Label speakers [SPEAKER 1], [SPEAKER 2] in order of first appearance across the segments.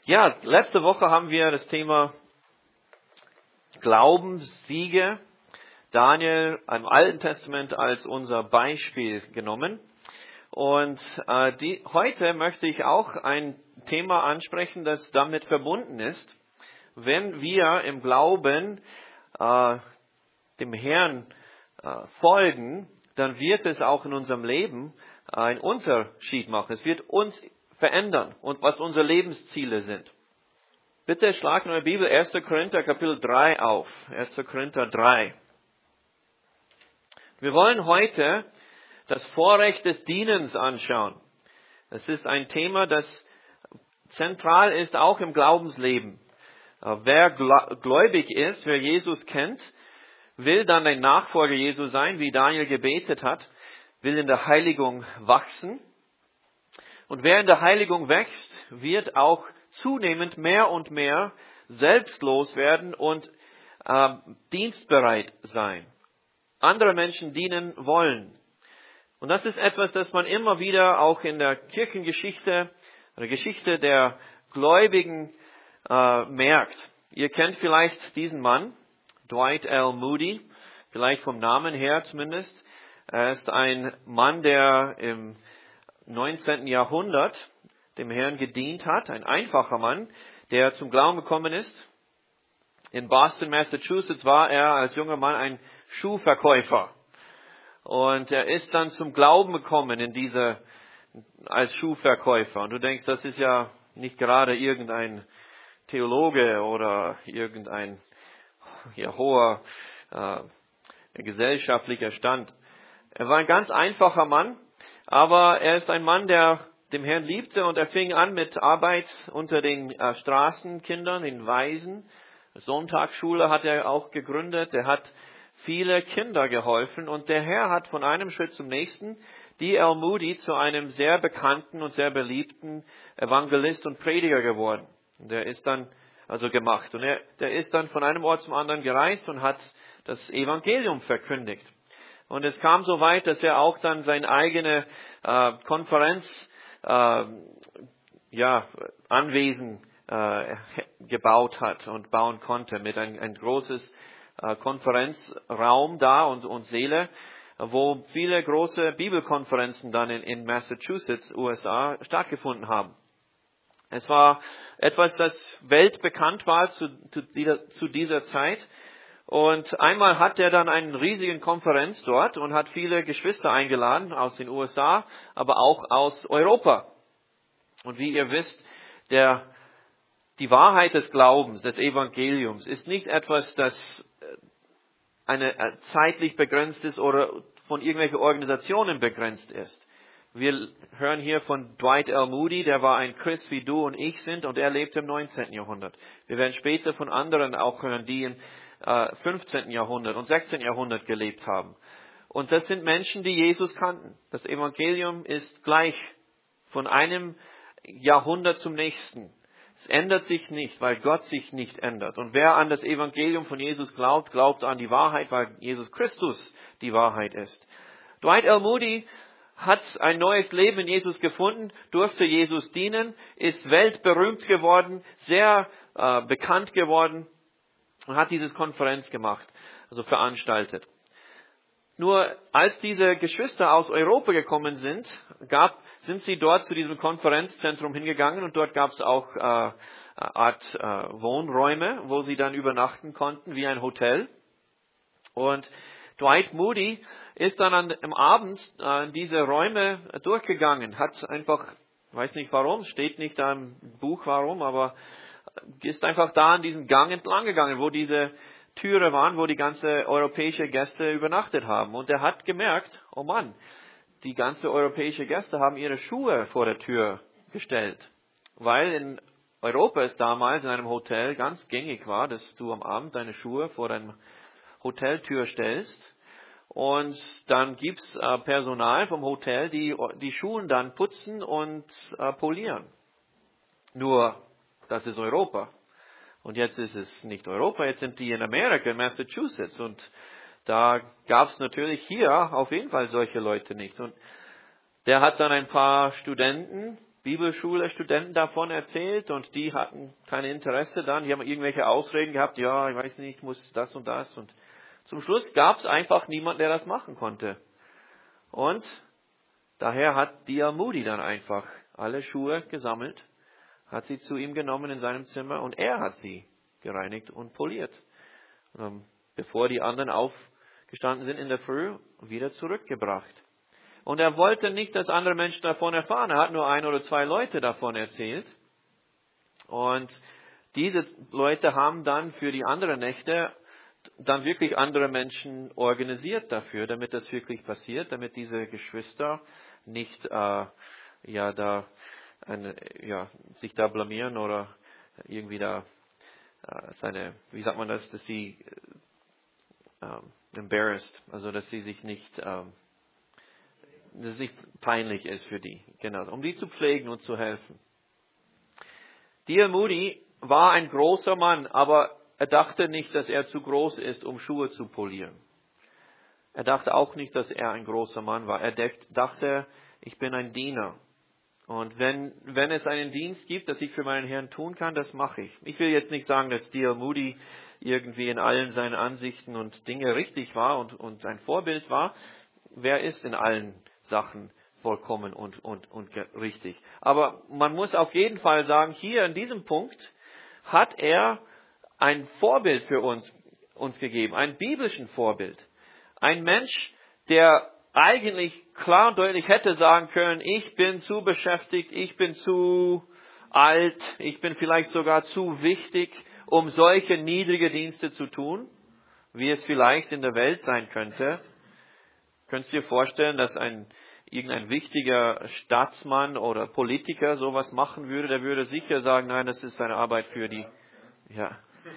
[SPEAKER 1] Ja, letzte Woche haben wir das Thema Glaubenssiege, Daniel im Alten Testament als unser Beispiel genommen. Und heute möchte ich auch ein Thema ansprechen, das damit verbunden ist. Wenn wir im Glauben dem Herrn folgen, dann wird es auch in unserem Leben einen Unterschied machen. Es wird uns verändern und was unsere Lebensziele sind. Bitte schlagt in eure Bibel 1. Korinther Kapitel 3 auf. 1. Korinther 3. Wir wollen heute das Vorrecht des Dienens anschauen. Das ist ein Thema, das zentral ist, auch im Glaubensleben. Wer gläubig ist, wer Jesus kennt, will dann ein Nachfolger Jesu sein, wie Daniel gebetet hat, will in der Heiligung wachsen. Und wer in der Heiligung wächst, wird auch zunehmend mehr und mehr selbstlos werden und dienstbereit sein. Andere Menschen dienen wollen. Und das ist etwas, das man immer wieder auch in der Kirchengeschichte, der Geschichte der Gläubigen merkt. Ihr kennt vielleicht diesen Mann, Dwight L. Moody, vielleicht vom Namen her zumindest. Er ist ein Mann, der im 19. Jahrhundert dem Herrn gedient hat, ein einfacher Mann, der zum Glauben gekommen ist. In Boston, Massachusetts war er als junger Mann ein Schuhverkäufer. Und er ist dann zum Glauben gekommen als Schuhverkäufer. Und du denkst, das ist ja nicht gerade irgendein Theologe oder irgendein hoher gesellschaftlicher Stand. Er war ein ganz einfacher Mann, aber er ist ein Mann, der dem Herrn liebte, und er fing an mit Arbeit unter den Straßenkindern, den Waisen. Sonntagsschule hat er auch gegründet. Er hat viele Kinder geholfen, und der Herr hat von einem Schritt zum nächsten D.L. Moody zu einem sehr bekannten und sehr beliebten Evangelist und Prediger geworden. Und der ist dann gemacht. Und der ist dann von einem Ort zum anderen gereist und hat das Evangelium verkündigt. Und es kam so weit, dass er auch dann seine eigene Konferenz, Anwesen gebaut hat und bauen konnte mit ein großes Konferenzraum da und Säle, wo viele große Bibelkonferenzen dann in Massachusetts, USA, stattgefunden haben. Es war etwas, das weltbekannt war zu dieser Zeit. Und einmal hat er dann eine riesige Konferenz dort und hat viele Geschwister eingeladen aus den USA, aber auch aus Europa. Und wie ihr wisst, die Wahrheit des Glaubens, des Evangeliums, ist nicht etwas, das zeitlich begrenzt ist oder von irgendwelchen Organisationen begrenzt ist. Wir hören hier von Dwight L. Moody, der war ein Christ, wie du und ich sind, und er lebte im 19. Jahrhundert. Wir werden später von anderen auch hören, die im 15. Jahrhundert und 16. Jahrhundert gelebt haben. Und das sind Menschen, die Jesus kannten. Das Evangelium ist gleich von einem Jahrhundert zum nächsten. Es ändert sich nicht, weil Gott sich nicht ändert. Und wer an das Evangelium von Jesus glaubt, glaubt an die Wahrheit, weil Jesus Christus die Wahrheit ist. Dwight L. Moody hat ein neues Leben in Jesus gefunden, durfte Jesus dienen, ist weltberühmt geworden, sehr bekannt geworden und hat diese Konferenz gemacht, veranstaltet. Nur als diese Geschwister aus Europa gekommen sind sie dort zu diesem Konferenzzentrum hingegangen, und dort gab es auch Art Wohnräume, wo sie dann übernachten konnten, wie ein Hotel. Und Dwight Moody ist dann am Abend diese Räume durchgegangen, hat einfach, weiß nicht warum, steht nicht da im Buch warum, aber ist einfach da an diesen Gang entlang gegangen, wo diese Türe waren, wo die ganze europäische Gäste übernachtet haben. Und er hat gemerkt, oh Mann, die ganze europäische Gäste haben ihre Schuhe vor der Tür gestellt. Weil in Europa es damals in einem Hotel ganz gängig war, dass du am Abend deine Schuhe vor deiner Hoteltür stellst. Und dann gibt's Personal vom Hotel, die Schuhe dann putzen und polieren. Nur, das ist Europa. Und jetzt ist es nicht Europa, jetzt sind die in Amerika, in Massachusetts. Und da gab es natürlich hier auf jeden Fall solche Leute nicht. Und der hat dann ein paar Studenten Bibelschule-Studenten davon erzählt und die hatten kein Interesse dann. Die haben irgendwelche Ausreden gehabt, ja, ich weiß nicht, ich muss das und das. Und zum Schluss gab es einfach niemanden, der das machen konnte. Und daher hat D.L. Moody dann einfach alle Schuhe gesammelt, hat sie zu ihm genommen in seinem Zimmer und er hat sie gereinigt und poliert. Bevor die anderen aufgestanden sind in der Früh, wieder zurückgebracht. Und er wollte nicht, dass andere Menschen davon erfahren. Er hat nur 1 oder 2 Leute davon erzählt. Und diese Leute haben dann für die anderen Nächte dann wirklich andere Menschen organisiert dafür, damit das wirklich passiert, damit diese Geschwister nicht sich da blamieren oder irgendwie da wie sagt man das, dass sie embarrassed, also dass sie sich nicht, dass es nicht peinlich ist für die, genau, um die zu pflegen und zu helfen. D.L. Moody war ein großer Mann, aber er dachte nicht, dass er zu groß ist, um Schuhe zu polieren. Er dachte auch nicht, dass er ein großer Mann war. Er dachte, ich bin ein Diener. Und wenn es einen Dienst gibt, das ich für meinen Herrn tun kann, das mache ich. Ich will jetzt nicht sagen, dass D.L. Moody irgendwie in allen seinen Ansichten und Dinge richtig war und ein Vorbild war. Wer ist in allen Sachen vollkommen und richtig? Aber man muss auf jeden Fall sagen, hier in diesem Punkt hat er ein Vorbild für uns gegeben, ein biblischen Vorbild. Ein Mensch, der eigentlich klar und deutlich hätte sagen können, ich bin zu beschäftigt, ich bin zu alt, ich bin vielleicht sogar zu wichtig, um solche niedrige Dienste zu tun, wie es vielleicht in der Welt sein könnte. Könntest du dir vorstellen, dass irgendein wichtiger Staatsmann oder Politiker sowas machen würde? Der würde sicher sagen, nein, das ist eine Arbeit für die, ja.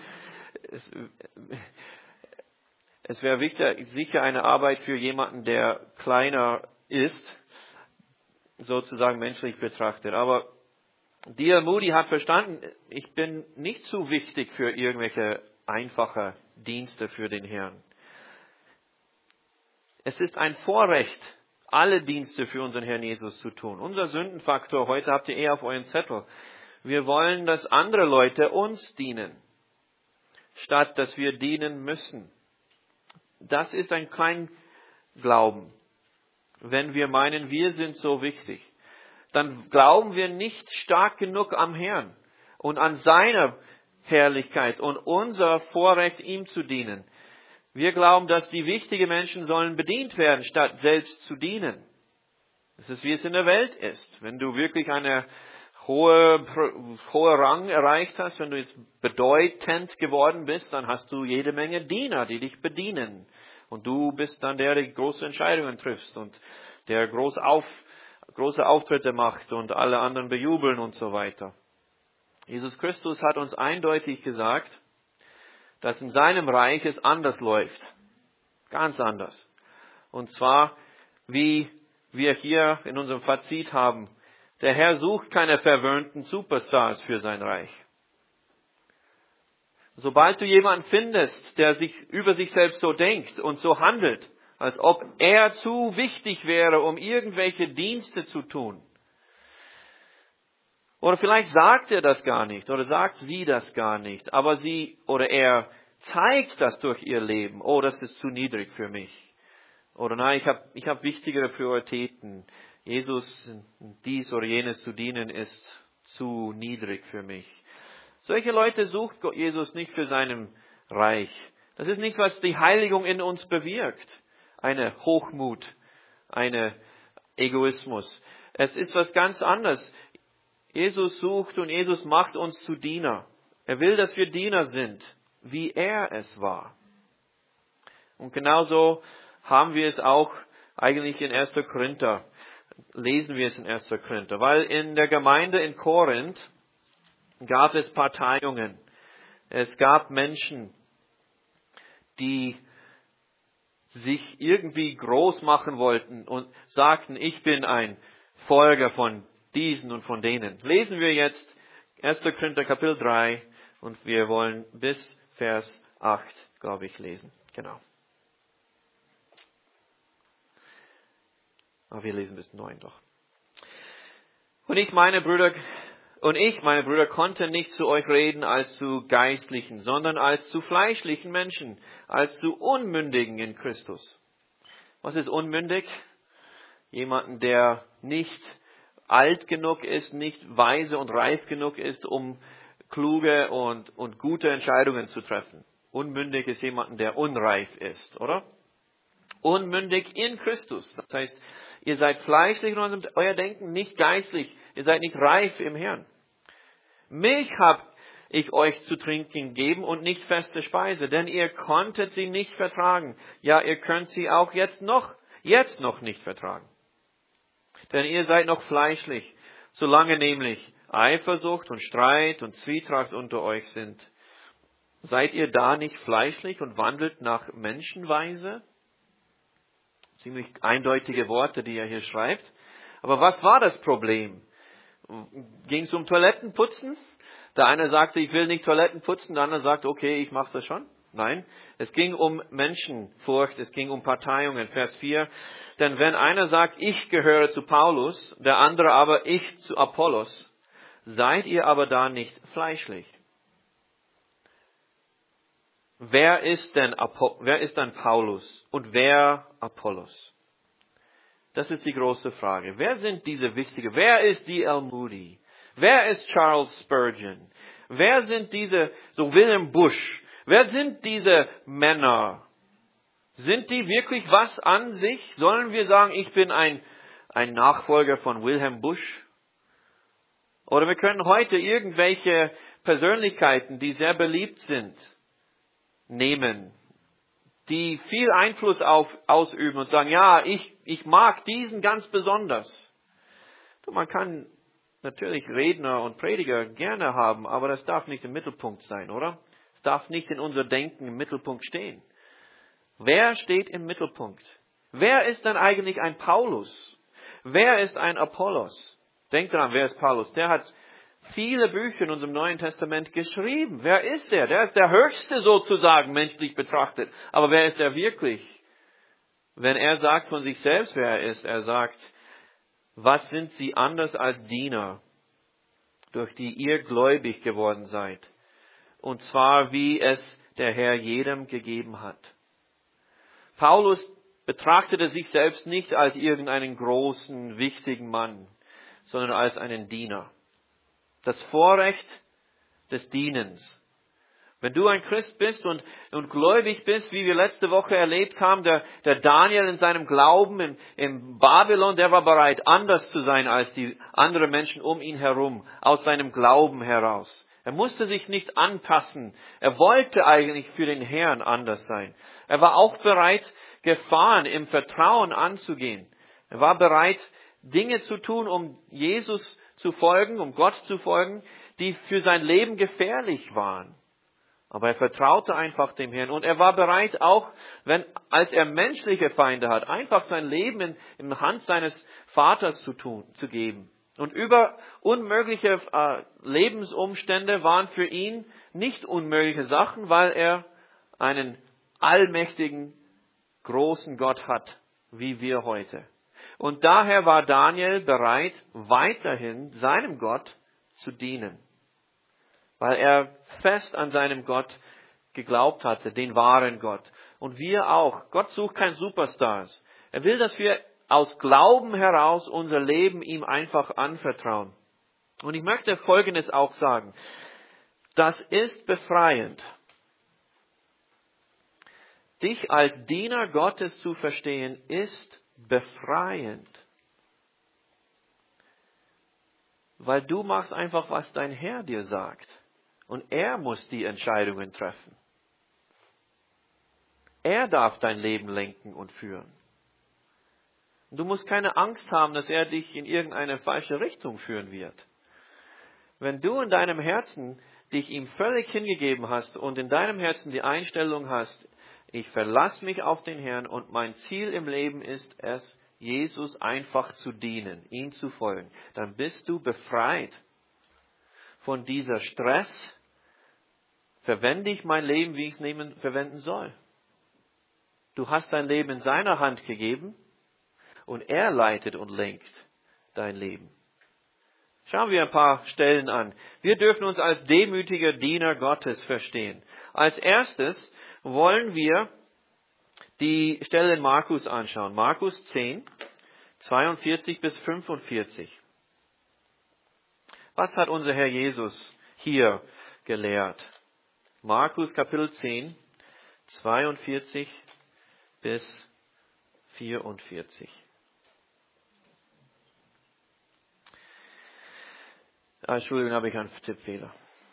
[SPEAKER 1] Es wäre sicher eine Arbeit für jemanden, der kleiner ist, sozusagen menschlich betrachtet. Aber D.L. Moody hat verstanden, ich bin nicht zu wichtig für irgendwelche einfache Dienste für den Herrn. Es ist ein Vorrecht, alle Dienste für unseren Herrn Jesus zu tun. Unser Sündenfaktor, heute habt ihr auf euren Zettel. Wir wollen, dass andere Leute uns dienen, statt dass wir dienen müssen. Das ist ein Kleinglauben. Wenn wir meinen, wir sind so wichtig, dann glauben wir nicht stark genug am Herrn und an seine Herrlichkeit und unser Vorrecht, ihm zu dienen. Wir glauben, dass die wichtigen Menschen sollen bedient werden, statt selbst zu dienen. Das ist, wie es in der Welt ist. Wenn du wirklich eine hohe Rang erreicht hast, wenn du jetzt bedeutend geworden bist, dann hast du jede Menge Diener, die dich bedienen. Und du bist dann der große Entscheidungen triffst und der große Auftritte macht und alle anderen bejubeln und so weiter. Jesus Christus hat uns eindeutig gesagt, dass in seinem Reich es anders läuft. Ganz anders. Und zwar, wie wir hier in unserem Fazit haben, der Herr sucht keine verwöhnten Superstars für sein Reich. Sobald du jemanden findest, der sich über sich selbst so denkt und so handelt, als ob er zu wichtig wäre, um irgendwelche Dienste zu tun, oder vielleicht sagt er das gar nicht, oder sagt sie das gar nicht, aber sie oder er zeigt das durch ihr Leben. Oh, das ist zu niedrig für mich. Oder nein, ich hab wichtigere Prioritäten. Jesus, dies oder jenes zu dienen, ist zu niedrig für mich. Solche Leute sucht Jesus nicht für seinem Reich. Das ist nicht, was die Heiligung in uns bewirkt. Eine Hochmut, eine Egoismus. Es ist was ganz anderes. Jesus sucht und Jesus macht uns zu Diener. Er will, dass wir Diener sind, wie er es war. Und genauso haben wir es auch eigentlich in 1. Korinther. Lesen wir es in 1. Korinther. Weil in der Gemeinde in Korinth gab es Parteiungen. Es gab Menschen, die sich irgendwie groß machen wollten und sagten, ich bin ein Folger von diesen und von denen. Lesen wir jetzt 1. Korinther Kapitel 3 und wir wollen bis Vers 8, glaube ich, lesen. Genau. Aber wir lesen bis 9 doch. Und ich, meine Brüder, konnten nicht zu euch reden als zu Geistlichen, sondern als zu fleischlichen Menschen, als zu Unmündigen in Christus. Was ist unmündig? Jemanden, der nicht alt genug ist, nicht weise und reif genug ist, um kluge und gute Entscheidungen zu treffen. Unmündig ist jemand, der unreif ist, oder? Unmündig in Christus. Das heißt, ihr seid fleischlich und euer Denken nicht geistlich. Ihr seid nicht reif im Herrn. Milch habe ich euch zu trinken gegeben und nicht feste Speise, denn ihr konntet sie nicht vertragen. Ja, ihr könnt sie auch jetzt noch nicht vertragen. Denn ihr seid noch fleischlich, solange nämlich Eifersucht und Streit und Zwietracht unter euch sind. Seid ihr da nicht fleischlich und wandelt nach Menschenweise? Ziemlich eindeutige Worte, die er hier schreibt. Aber was war das Problem? Ging es um Toilettenputzen? Der eine sagte, ich will nicht Toiletten putzen, der andere sagte, okay, ich mache das schon. Nein, es ging um Menschenfurcht, es ging um Parteiungen. Vers 4, denn wenn einer sagt, ich gehöre zu Paulus, der andere aber ich zu Apollos, seid ihr aber da nicht fleischlich? Wer ist dann Paulus und wer Apollos? Das ist die große Frage. Wer sind diese wichtigen? Wer ist D.L. Moody? Wer ist Charles Spurgeon? Wer sind diese, so Wilhelm Busch? Wer sind diese Männer? Sind die wirklich was an sich? Sollen wir sagen, ich bin ein Nachfolger von Wilhelm Busch? Oder wir können heute irgendwelche Persönlichkeiten, die sehr beliebt sind, nehmen, die viel Einfluss ausüben und sagen, ja, ich mag diesen ganz besonders. Man kann natürlich Redner und Prediger gerne haben, aber das darf nicht im Mittelpunkt sein, oder? Es darf nicht in unser Denken im Mittelpunkt stehen. Wer steht im Mittelpunkt? Wer ist denn eigentlich ein Paulus? Wer ist ein Apollos? Denkt daran, wer ist Paulus? Der hat viele Bücher in unserem Neuen Testament geschrieben. Wer ist der? Der ist der Höchste sozusagen, menschlich betrachtet. Aber wer ist er wirklich? Wenn er sagt von sich selbst, wer er ist, er sagt, was sind sie anders als Diener, durch die ihr gläubig geworden seid? Und zwar, wie es der Herr jedem gegeben hat. Paulus betrachtete sich selbst nicht als irgendeinen großen, wichtigen Mann, sondern als einen Diener. Das Vorrecht des Dienens. Wenn du ein Christ bist und gläubig bist, wie wir letzte Woche erlebt haben, der Daniel in seinem Glauben in Babylon, der war bereit, anders zu sein als die anderen Menschen um ihn herum, aus seinem Glauben heraus. Er musste sich nicht anpassen. Er wollte eigentlich für den Herrn anders sein. Er war auch bereit, Gefahren im Vertrauen anzugehen. Er war bereit, Dinge zu tun, um Jesus zu folgen, um Gott zu folgen, die für sein Leben gefährlich waren. Aber er vertraute einfach dem Herrn und er war bereit auch, als er menschliche Feinde hat, einfach sein Leben in Hand seines Vaters zu geben. Und unmögliche Lebensumstände waren für ihn nicht unmögliche Sachen, weil er einen allmächtigen, großen Gott hat, wie wir heute. Und daher war Daniel bereit, weiterhin seinem Gott zu dienen. Weil er fest an seinem Gott geglaubt hatte, den wahren Gott. Und wir auch. Gott sucht keine Superstars. Er will, dass wir aus Glauben heraus unser Leben ihm einfach anvertrauen. Und ich möchte Folgendes auch sagen. Das ist befreiend. Dich als Diener Gottes zu verstehen, ist befreiend. Weil du machst einfach, was dein Herr dir sagt. Und er muss die Entscheidungen treffen. Er darf dein Leben lenken und führen. Und du musst keine Angst haben, dass er dich in irgendeine falsche Richtung führen wird. Wenn du in deinem Herzen dich ihm völlig hingegeben hast und in deinem Herzen die Einstellung hast, ich verlasse mich auf den Herrn und mein Ziel im Leben ist es, Jesus einfach zu dienen, ihm zu folgen, dann bist du befreit von dieser Stress. Verwende ich mein Leben, wie ich es verwenden soll. Du hast dein Leben in seiner Hand gegeben und er leitet und lenkt dein Leben. Schauen wir ein paar Stellen an. Wir dürfen uns als demütiger Diener Gottes verstehen. Als erstes wollen wir die Stelle in Markus anschauen. Markus 10, 42 bis 45. Was hat unser Herr Jesus hier gelehrt? Markus Kapitel 10, 42 bis 44. Entschuldigung, habe ich einen Tippfehler.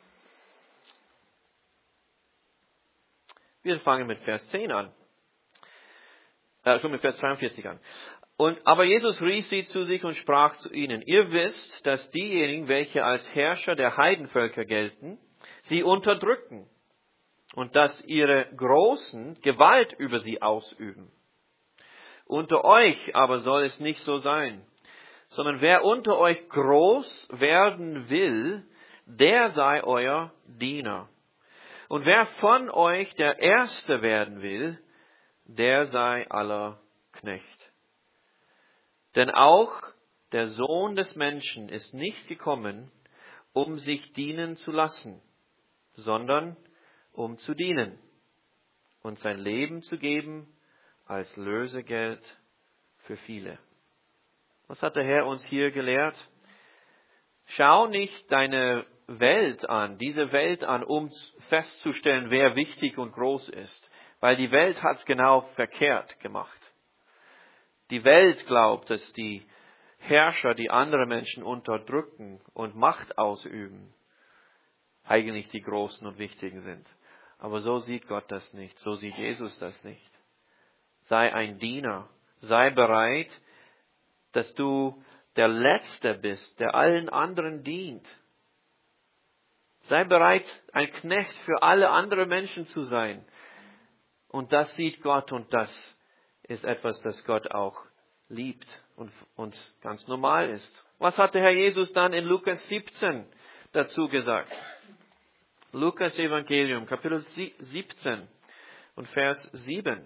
[SPEAKER 1] Wir fangen mit Vers 10 an. Schon mit Vers 42 an. Aber Jesus rief sie zu sich und sprach zu ihnen: Ihr wisst, dass diejenigen, welche als Herrscher der Heidenvölker gelten, sie unterdrücken und dass ihre Großen Gewalt über sie ausüben. Unter euch aber soll es nicht so sein, sondern wer unter euch groß werden will, der sei euer Diener. Und wer von euch der Erste werden will, der sei aller Knecht. Denn auch der Sohn des Menschen ist nicht gekommen, um sich dienen zu lassen, sondern um zu dienen und sein Leben zu geben als Lösegeld für viele. Was hat der Herr uns hier gelehrt? Schau nicht deine Welt an, diese Welt an, um festzustellen, wer wichtig und groß ist. Weil die Welt hat es genau verkehrt gemacht. Die Welt glaubt, dass die Herrscher, die andere Menschen unterdrücken und Macht ausüben, eigentlich die Großen und Wichtigen sind. Aber so sieht Gott das nicht, so sieht Jesus das nicht. Sei ein Diener, sei bereit, dass du der Letzte bist, der allen anderen dient. Sei bereit, ein Knecht für alle anderen Menschen zu sein. Und das sieht Gott und das ist etwas, das Gott auch liebt und ganz normal ist. Was hat der Herr Jesus dann in Lukas 17 dazu gesagt? Lukas Evangelium, Kapitel 17 und Vers 7.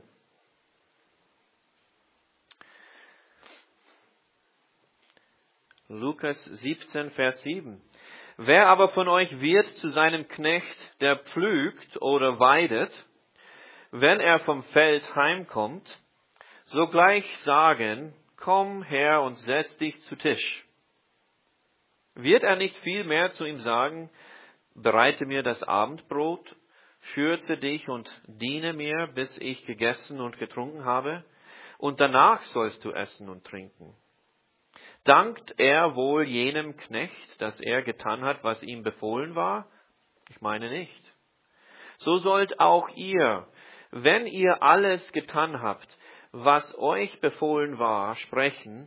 [SPEAKER 1] Lukas 17, Vers 7. Wer aber von euch wird zu seinem Knecht, der pflügt oder weidet, wenn er vom Feld heimkommt, sogleich sagen: Komm her und setz dich zu Tisch. Wird er nicht vielmehr zu ihm sagen: Bereite mir das Abendbrot, schürze dich und diene mir, bis ich gegessen und getrunken habe, und danach sollst du essen und trinken. Dankt er wohl jenem Knecht, dass er getan hat, was ihm befohlen war? Ich meine nicht. So sollt auch ihr, wenn ihr alles getan habt, was euch befohlen war, sprechen: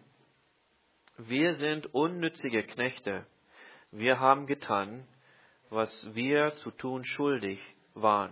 [SPEAKER 1] Wir sind unnützige Knechte. Wir haben getan, was wir zu tun schuldig waren.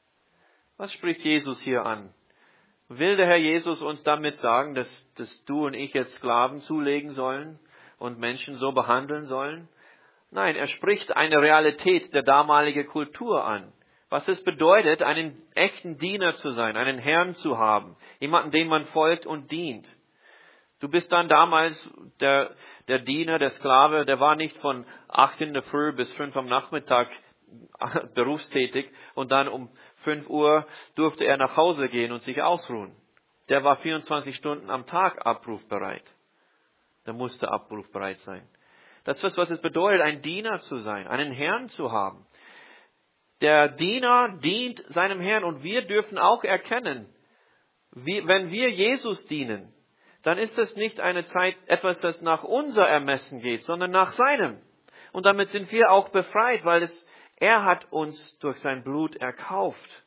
[SPEAKER 1] Was spricht Jesus hier an? Will der Herr Jesus uns damit sagen, dass du und ich jetzt Sklaven zulegen sollen und Menschen so behandeln sollen? Nein, er spricht eine Realität der damaligen Kultur an. Was es bedeutet, einen echten Diener zu sein, einen Herrn zu haben, jemanden, dem man folgt und dient. Du bist dann damals der Diener, der Sklave, der war nicht von 8 in der Früh bis 5 am Nachmittag berufstätig und dann um 5 Uhr durfte er nach Hause gehen und sich ausruhen. Der war 24 Stunden am Tag abrufbereit. Der musste abrufbereit sein. Das ist, was es bedeutet, ein Diener zu sein, einen Herrn zu haben. Der Diener dient seinem Herrn und wir dürfen auch erkennen, wenn wir Jesus dienen, dann ist das nicht eine Zeit, etwas, das nach unser Ermessen geht, sondern nach seinem. Und damit sind wir auch befreit, weil er hat uns durch sein Blut erkauft.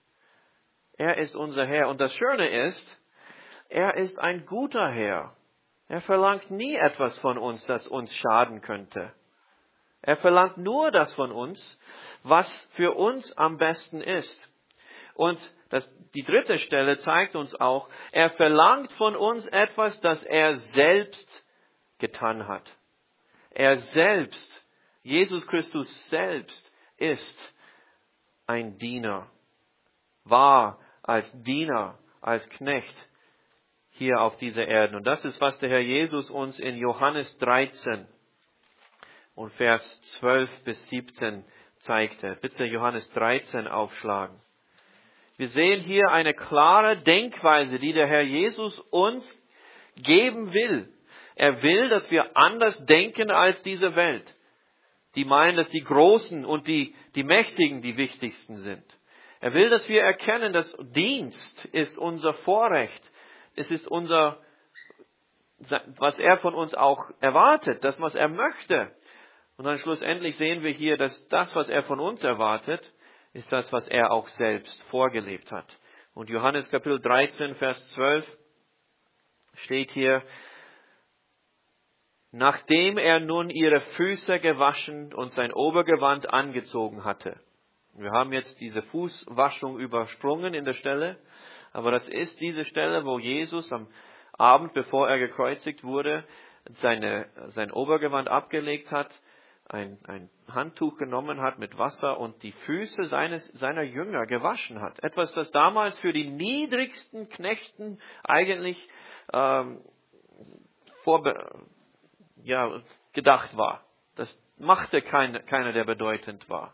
[SPEAKER 1] Er ist unser Herr. Und das Schöne ist, er ist ein guter Herr. Er verlangt nie etwas von uns, das uns schaden könnte. Er verlangt nur das von uns, was für uns am besten ist. Und die dritte Stelle zeigt uns auch, er verlangt von uns etwas, das er selbst getan hat. Er selbst, Jesus Christus selbst, ist ein Diener, war als Diener, als Knecht hier auf dieser Erde. Und das ist, was der Herr Jesus uns in Johannes 13 und Vers 12 bis 17 zeigte. Bitte Johannes 13 aufschlagen. Wir sehen hier eine klare Denkweise, die der Herr Jesus uns geben will. Er will, dass wir anders denken als diese Welt. Die meinen, dass die Großen und die Mächtigen die wichtigsten sind. Er will, dass wir erkennen, dass Dienst ist unser Vorrecht. Es ist was er von uns auch erwartet, das, was er möchte. Und dann schlussendlich sehen wir hier, dass das, was er von uns erwartet, ist das, was er auch selbst vorgelebt hat. Und Johannes Kapitel 13, Vers 12 steht hier: Nachdem er nun ihre Füße gewaschen und sein Obergewand angezogen hatte. Wir haben jetzt diese Fußwaschung übersprungen in der Stelle, aber das ist diese Stelle, wo Jesus am Abend, bevor er gekreuzigt wurde, sein Obergewand abgelegt hat, ein Handtuch genommen hat mit Wasser und die Füße seiner Jünger gewaschen hat. Etwas, das damals für die niedrigsten Knechten eigentlich gedacht war. Das machte keiner, der bedeutend war.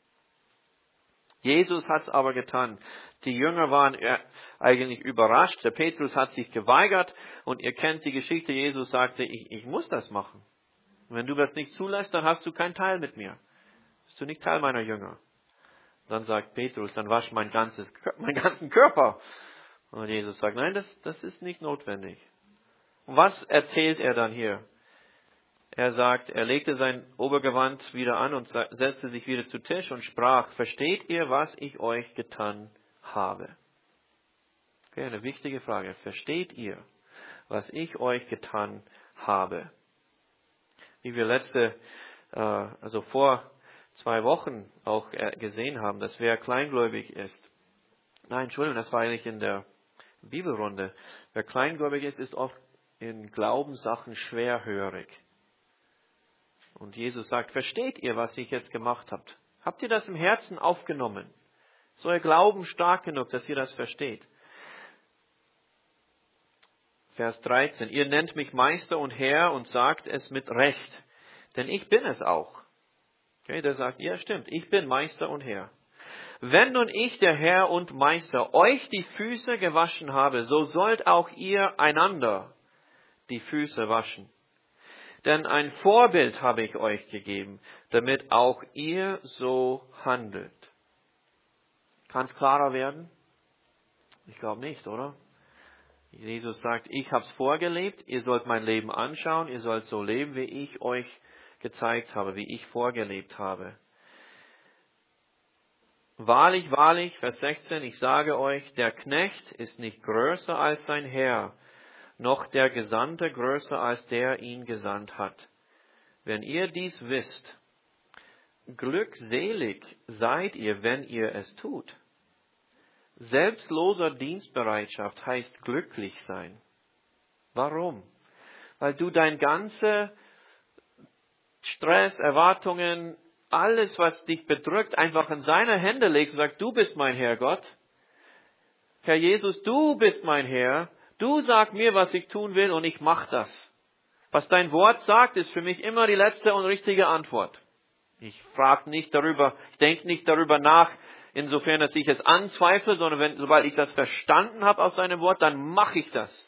[SPEAKER 1] Jesus hat es aber getan. Die Jünger waren eigentlich überrascht. Der Petrus hat sich geweigert und ihr kennt die Geschichte. Jesus sagte, ich muss das machen. Wenn du das nicht zulässt, dann hast du keinen Teil mit mir. Bist du nicht Teil meiner Jünger. Dann sagt Petrus, dann wasch meinen ganzen Körper. Und Jesus sagt, nein, das ist nicht notwendig. Und was erzählt er dann hier? Er sagt, er legte sein Obergewand wieder an und setzte sich wieder zu Tisch und sprach, versteht ihr, was ich euch getan habe? Okay, eine wichtige Frage. Versteht ihr, was ich euch getan habe? Wie wir vor 2 Wochen auch gesehen haben, dass wer kleingläubig ist. Nein, Entschuldigung, das war eigentlich in der Bibelrunde. Wer kleingläubig ist oft in Glaubenssachen schwerhörig. Und Jesus sagt, versteht ihr, was ich jetzt gemacht habe? Habt ihr das im Herzen aufgenommen? Ist euer Glauben stark genug, dass ihr das versteht? Vers 13. Ihr nennt mich Meister und Herr und sagt es mit Recht. Denn ich bin es auch. Okay, der sagt, ja stimmt, ich bin Meister und Herr. Wenn nun ich, der Herr und Meister, euch die Füße gewaschen habe, so sollt auch ihr einander die Füße waschen. Denn ein Vorbild habe ich euch gegeben, damit auch ihr so handelt. Kann es klarer werden? Ich glaube nicht, oder? Jesus sagt, ich habe es vorgelebt, ihr sollt mein Leben anschauen, ihr sollt so leben, wie ich euch gezeigt habe, wie ich vorgelebt habe. Wahrlich, wahrlich, Vers 16, ich sage euch, der Knecht ist nicht größer als sein Herr, noch der Gesandte größer als der ihn gesandt hat. Wenn ihr dies wisst, glückselig seid ihr, wenn ihr es tut. Selbstloser Dienstbereitschaft heißt glücklich sein. Warum? Weil du dein ganze Stress, Erwartungen, alles, was dich bedrückt, einfach in seine Hände legst und sagst, du bist mein Herr Gott. Herr Jesus, du bist mein Herr. Du sag mir, was ich tun will und ich mach das. Was dein Wort sagt, ist für mich immer die letzte und richtige Antwort. Ich frage nicht darüber, ich denke nicht darüber nach, insofern, dass ich es anzweifle, sondern sobald ich das verstanden habe aus deinem Wort, dann mache ich das.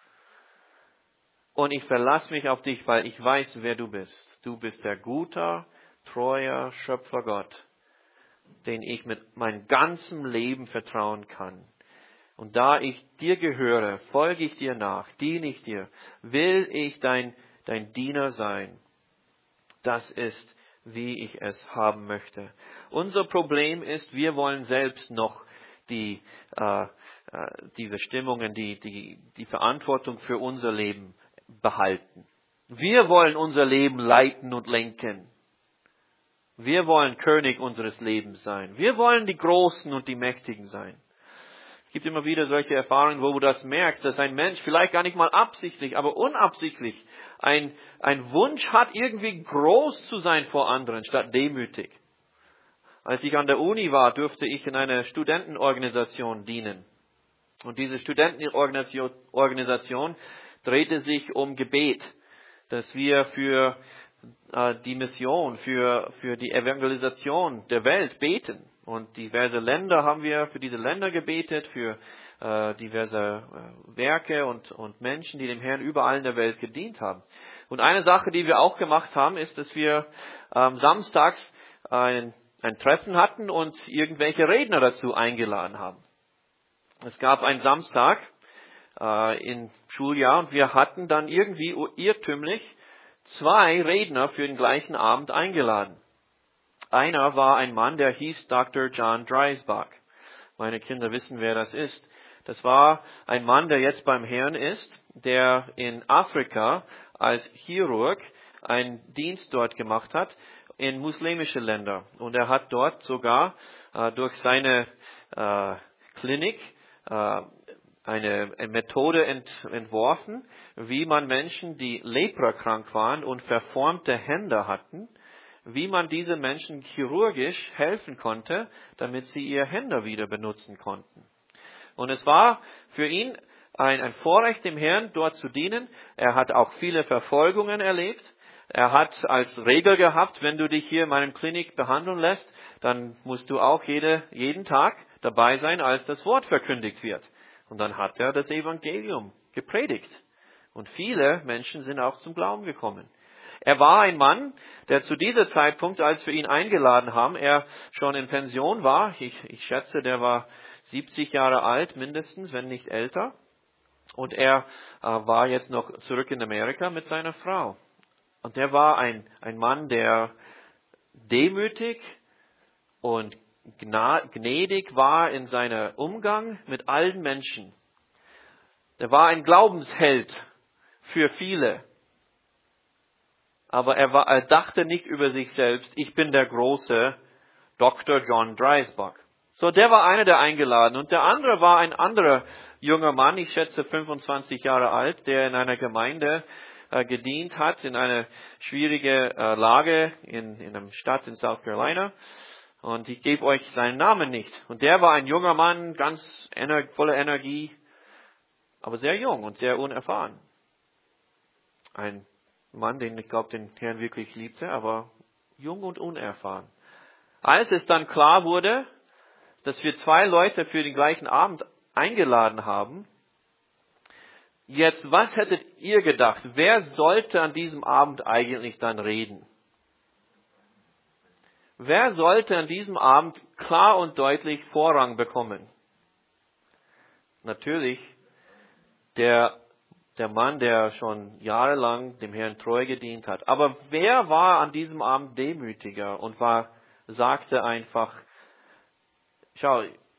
[SPEAKER 1] Und ich verlasse mich auf dich, weil ich weiß, wer du bist. Du bist der guter, treuer Schöpfer Gott, den ich mit meinem ganzen Leben vertrauen kann. Und da ich dir gehöre, folge ich dir nach, diene ich dir, will ich dein Diener sein. Das ist, wie ich es haben möchte. Unser Problem ist, wir wollen selbst noch die Bestimmungen, die Verantwortung für unser Leben behalten. Wir wollen unser Leben leiten und lenken. Wir wollen König unseres Lebens sein. Wir wollen die Großen und die Mächtigen sein. Es gibt immer wieder solche Erfahrungen, wo du das merkst, dass ein Mensch vielleicht gar nicht mal absichtlich, aber unabsichtlich ein Wunsch hat, irgendwie groß zu sein vor anderen, statt demütig. Als ich an der Uni war, durfte ich in einer Studentenorganisation dienen. Und diese Studentenorganisation drehte sich um Gebet, dass wir für die Mission, für die Evangelisation der Welt beten. Und diverse Länder haben wir für diese Länder gebetet, für diverse Werke und Menschen, die dem Herrn überall in der Welt gedient haben. Und eine Sache, die wir auch gemacht haben, ist, dass wir samstags ein Treffen hatten und irgendwelche Redner dazu eingeladen haben. Es gab einen Samstag im Schuljahr und wir hatten dann irgendwie irrtümlich 2 Redner für den gleichen Abend eingeladen. Einer war ein Mann, der hieß Dr. John Dreisbach. Meine Kinder wissen, wer das ist. Das war ein Mann, der jetzt beim Herrn ist, der in Afrika als Chirurg einen Dienst dort gemacht hat in muslimische Länder. Und er hat dort sogar durch seine Klinik eine Methode entworfen, wie man Menschen, die leprakrank waren und verformte Hände hatten, wie man diese Menschen chirurgisch helfen konnte, damit sie ihre Hände wieder benutzen konnten. Und es war für ihn ein Vorrecht, dem Herrn dort zu dienen. Er hat auch viele Verfolgungen erlebt. Er hat als Regel gehabt, wenn du dich hier in meiner Klinik behandeln lässt, dann musst du auch jeden Tag dabei sein, als das Wort verkündigt wird. Und dann hat er das Evangelium gepredigt. Und viele Menschen sind auch zum Glauben gekommen. Er war ein Mann, der zu diesem Zeitpunkt, als wir ihn eingeladen haben, er schon in Pension war. Ich schätze, der war 70 Jahre alt, mindestens, wenn nicht älter. Und er war jetzt noch zurück in Amerika mit seiner Frau. Und der war ein Mann, der demütig und gnädig war in seinem Umgang mit allen Menschen. Der war ein Glaubensheld für viele. Aber er dachte nicht über sich selbst, ich bin der große Dr. John Dreisbach. So, der war einer, der eingeladen. Und der andere war ein anderer junger Mann, ich schätze 25 Jahre alt, der in einer Gemeinde gedient hat, in einer schwierigen Lage in einer Stadt in South Carolina. Und ich gebe euch seinen Namen nicht. Und der war ein junger Mann, ganz voller Energie, aber sehr jung und sehr unerfahren. Ein Mann, den ich glaube, den Herrn wirklich liebte, aber jung und unerfahren. Als es dann klar wurde, dass wir 2 Leute für den gleichen Abend eingeladen haben, jetzt, was hättet ihr gedacht? Wer sollte an diesem Abend eigentlich dann reden? Wer sollte an diesem Abend klar und deutlich Vorrang bekommen? Natürlich der Mann, der schon jahrelang dem Herrn treu gedient hat. Aber wer war an diesem Abend demütiger und sagte einfach, schau,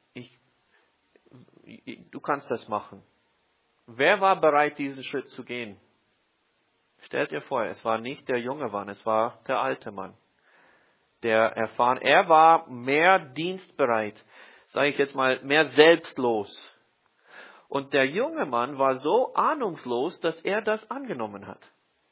[SPEAKER 1] du kannst das machen. Wer war bereit, diesen Schritt zu gehen? Stellt dir vor, es war nicht der junge Mann, es war der alte Mann. Er war mehr dienstbereit, sage ich jetzt mal, mehr selbstlos. Und der junge Mann war so ahnungslos, dass er das angenommen hat.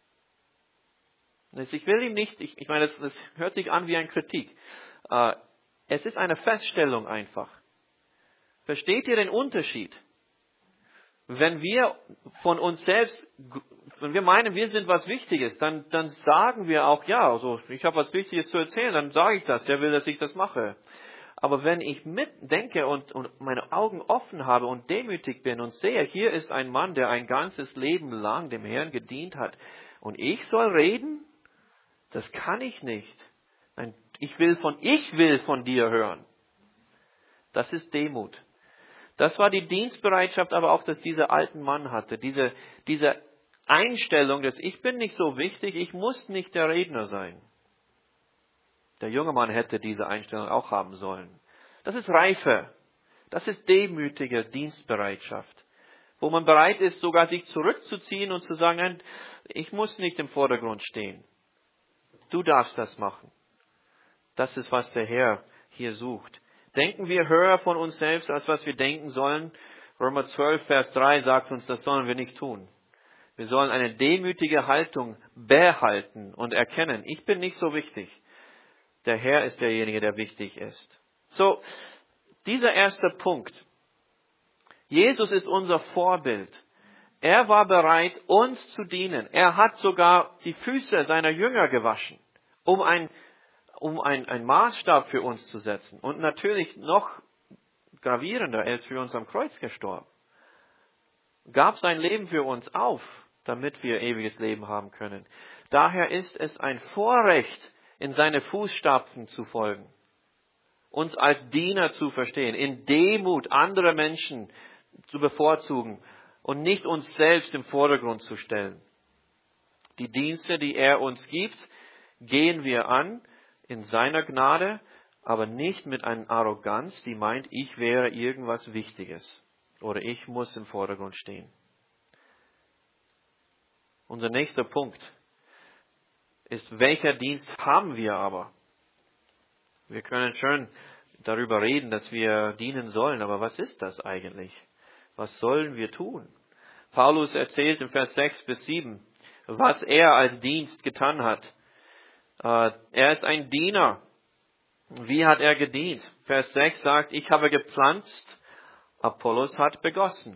[SPEAKER 1] Ich will ihm nicht, ich meine, das hört sich an wie eine Kritik. Es ist eine Feststellung einfach. Versteht ihr den Unterschied? Wenn wir von uns selbst, wenn wir meinen, wir sind was Wichtiges, dann sagen wir auch, ja, also ich habe was Wichtiges zu erzählen, dann sage ich das, der will, dass ich das mache. Aber wenn ich mitdenke und meine Augen offen habe und demütig bin und sehe, hier ist ein Mann, der ein ganzes Leben lang dem Herrn gedient hat und ich soll reden, das kann ich nicht. Nein, ich will von dir hören. Das ist Demut. Das war die Dienstbereitschaft, aber auch, dass dieser alten Mann hatte. Diese Einstellung, dass ich bin nicht so wichtig, ich muss nicht der Redner sein. Der junge Mann hätte diese Einstellung auch haben sollen. Das ist Reife. Das ist demütige Dienstbereitschaft. Wo man bereit ist, sogar sich zurückzuziehen und zu sagen, nein, ich muss nicht im Vordergrund stehen. Du darfst das machen. Das ist, was der Herr hier sucht. Denken wir höher von uns selbst, als was wir denken sollen? Römer 12, Vers 3 sagt uns, das sollen wir nicht tun. Wir sollen eine demütige Haltung behalten und erkennen, ich bin nicht so wichtig. Der Herr ist derjenige, der wichtig ist. So, dieser erste Punkt. Jesus ist unser Vorbild. Er war bereit, uns zu dienen. Er hat sogar die Füße seiner Jünger gewaschen, um ein Maßstab für uns zu setzen. Und natürlich noch gravierender, er ist für uns am Kreuz gestorben. Gab sein Leben für uns auf, damit wir ewiges Leben haben können. Daher ist es ein Vorrecht, in seine Fußstapfen zu folgen, uns als Diener zu verstehen, in Demut andere Menschen zu bevorzugen und nicht uns selbst im Vordergrund zu stellen. Die Dienste, die er uns gibt, gehen wir an in seiner Gnade, aber nicht mit einer Arroganz, die meint, ich wäre irgendwas Wichtiges oder ich muss im Vordergrund stehen. Unser nächster Punkt ist, welcher Dienst haben wir aber? Wir können schön darüber reden, dass wir dienen sollen, aber was ist das eigentlich? Was sollen wir tun? Paulus erzählt in Vers 6 bis 7, was er als Dienst getan hat. Er ist ein Diener. Wie hat er gedient? Vers 6 sagt, ich habe gepflanzt, Apollos hat begossen.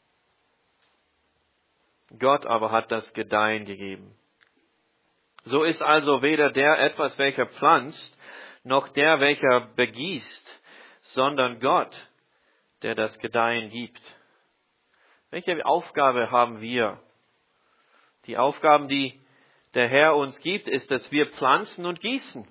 [SPEAKER 1] Gott aber hat das Gedeihen gegeben. So ist also weder der etwas, welcher pflanzt, noch der, welcher begießt, sondern Gott, der das Gedeihen gibt. Welche Aufgabe haben wir? Die Aufgaben, die der Herr uns gibt, ist, dass wir pflanzen und gießen.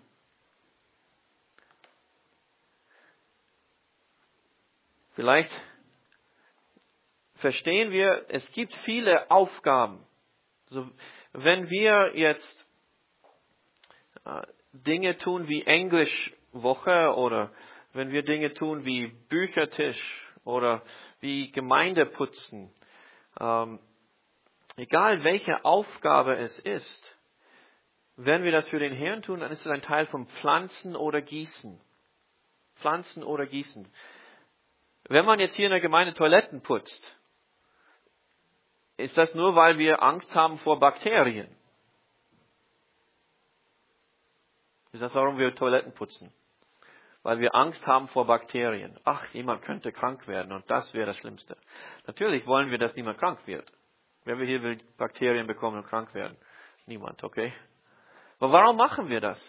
[SPEAKER 1] Vielleicht verstehen wir, es gibt viele Aufgaben. Also, wenn wir jetzt Dinge tun wie Englischwoche oder wenn wir Dinge tun wie Büchertisch oder wie Gemeinde putzen, egal welche Aufgabe es ist, wenn wir das für den Herrn tun, dann ist es ein Teil von Pflanzen oder Gießen. Pflanzen oder Gießen. Wenn man jetzt hier in der Gemeinde Toiletten putzt, ist das nur, weil wir Angst haben vor Bakterien. Ist das, warum wir Toiletten putzen? Weil wir Angst haben vor Bakterien. Ach, jemand könnte krank werden und das wäre das Schlimmste. Natürlich wollen wir, dass niemand krank wird. Wer hier will Bakterien bekommen und krank werden? Niemand, okay? Aber warum machen wir das?